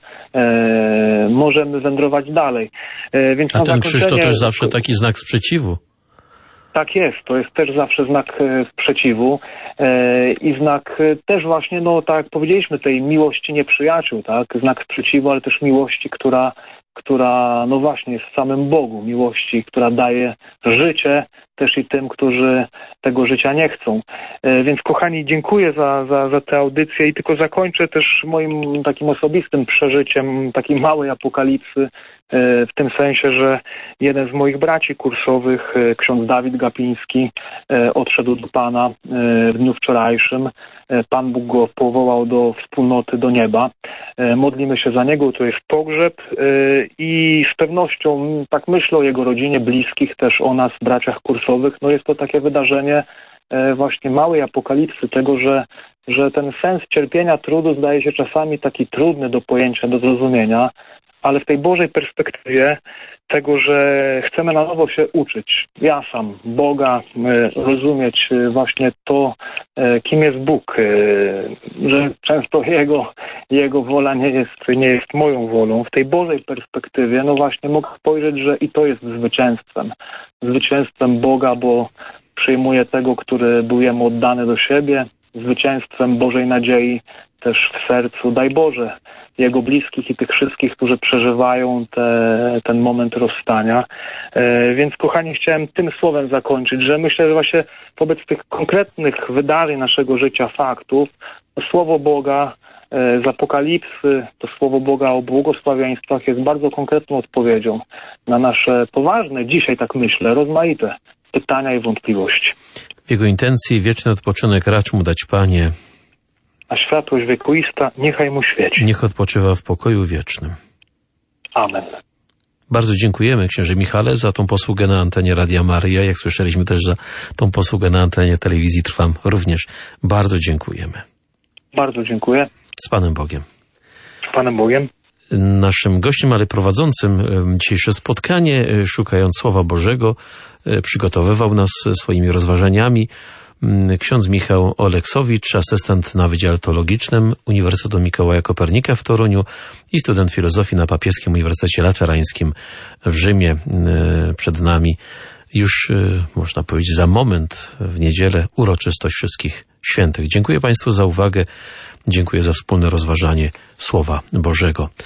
e, możemy wędrować dalej. E, więc A ten krzyż to też zawsze taki znak sprzeciwu. Tak jest, to jest też zawsze znak e, sprzeciwu e, i znak e, też właśnie, no tak jak powiedzieliśmy, tej miłości nieprzyjaciół, tak? Znak sprzeciwu, ale też miłości, która, która no właśnie jest w samym Bogu, miłości, która daje życie też i tym, którzy tego życia nie chcą. E, więc kochani, dziękuję za, za, za tę audycję i tylko zakończę też moim takim osobistym przeżyciem takiej małej apokalipsy, e, w tym sensie, że jeden z moich braci kursowych, e, ksiądz Dawid Gapiński, e, odszedł do Pana e, w dniu wczorajszym. E, Pan Bóg go powołał do wspólnoty, do nieba. E, modlimy się za niego, to jest pogrzeb e, i z pewnością tak myślę o jego rodzinie, bliskich, też o nas, braciach kursowych. No jest to takie wydarzenie e, właśnie małej apokalipsy, tego, że, że ten sens cierpienia, trudu zdaje się czasami taki trudny do pojęcia, do zrozumienia, ale w tej Bożej perspektywie tego, że chcemy na nowo się uczyć, ja sam, Boga, e, rozumieć e, właśnie to, e, kim jest Bóg, e, że często Jego, Jego wola nie jest, nie jest moją wolą. W tej Bożej perspektywie, no właśnie mogę spojrzeć, że i to jest zwycięstwem. Zwycięstwem Boga, bo przyjmuje tego, który był Jemu oddany do siebie, zwycięstwem Bożej nadziei też w sercu, daj Boże, Jego bliskich i tych wszystkich, którzy przeżywają te, ten moment rozstania. E, więc kochani, chciałem tym słowem zakończyć, że myślę, że właśnie wobec tych konkretnych wydarzeń naszego życia, faktów, to słowo Boga e, z Apokalipsy, to słowo Boga o błogosławieństwach jest bardzo konkretną odpowiedzią na nasze poważne, dzisiaj tak myślę, rozmaite pytania i wątpliwości. W Jego intencji wieczny odpoczynek racz mu dać, Panie, a światłość wiekuista niechaj mu świeci. Niech odpoczywa w pokoju wiecznym. Amen. Bardzo dziękujemy, księże Michale, za tą posługę na antenie Radia Maryja. Jak słyszeliśmy też za tą posługę na antenie telewizji Trwam również. Bardzo dziękujemy. Bardzo dziękuję. Z Panem Bogiem. Z Panem Bogiem. Naszym gościem, ale prowadzącym dzisiejsze spotkanie, szukając Słowa Bożego, przygotowywał nas swoimi rozważaniami ksiądz Michał Oleksowicz, asystent na Wydziale Teologicznym Uniwersytetu Mikołaja Kopernika w Toruniu i student filozofii na Papieskim Uniwersytecie Laterańskim w Rzymie. Przed nami już, można powiedzieć, za moment w niedzielę uroczystość Wszystkich Świętych. Dziękuję Państwu za uwagę. Dziękuję za wspólne rozważanie Słowa Bożego.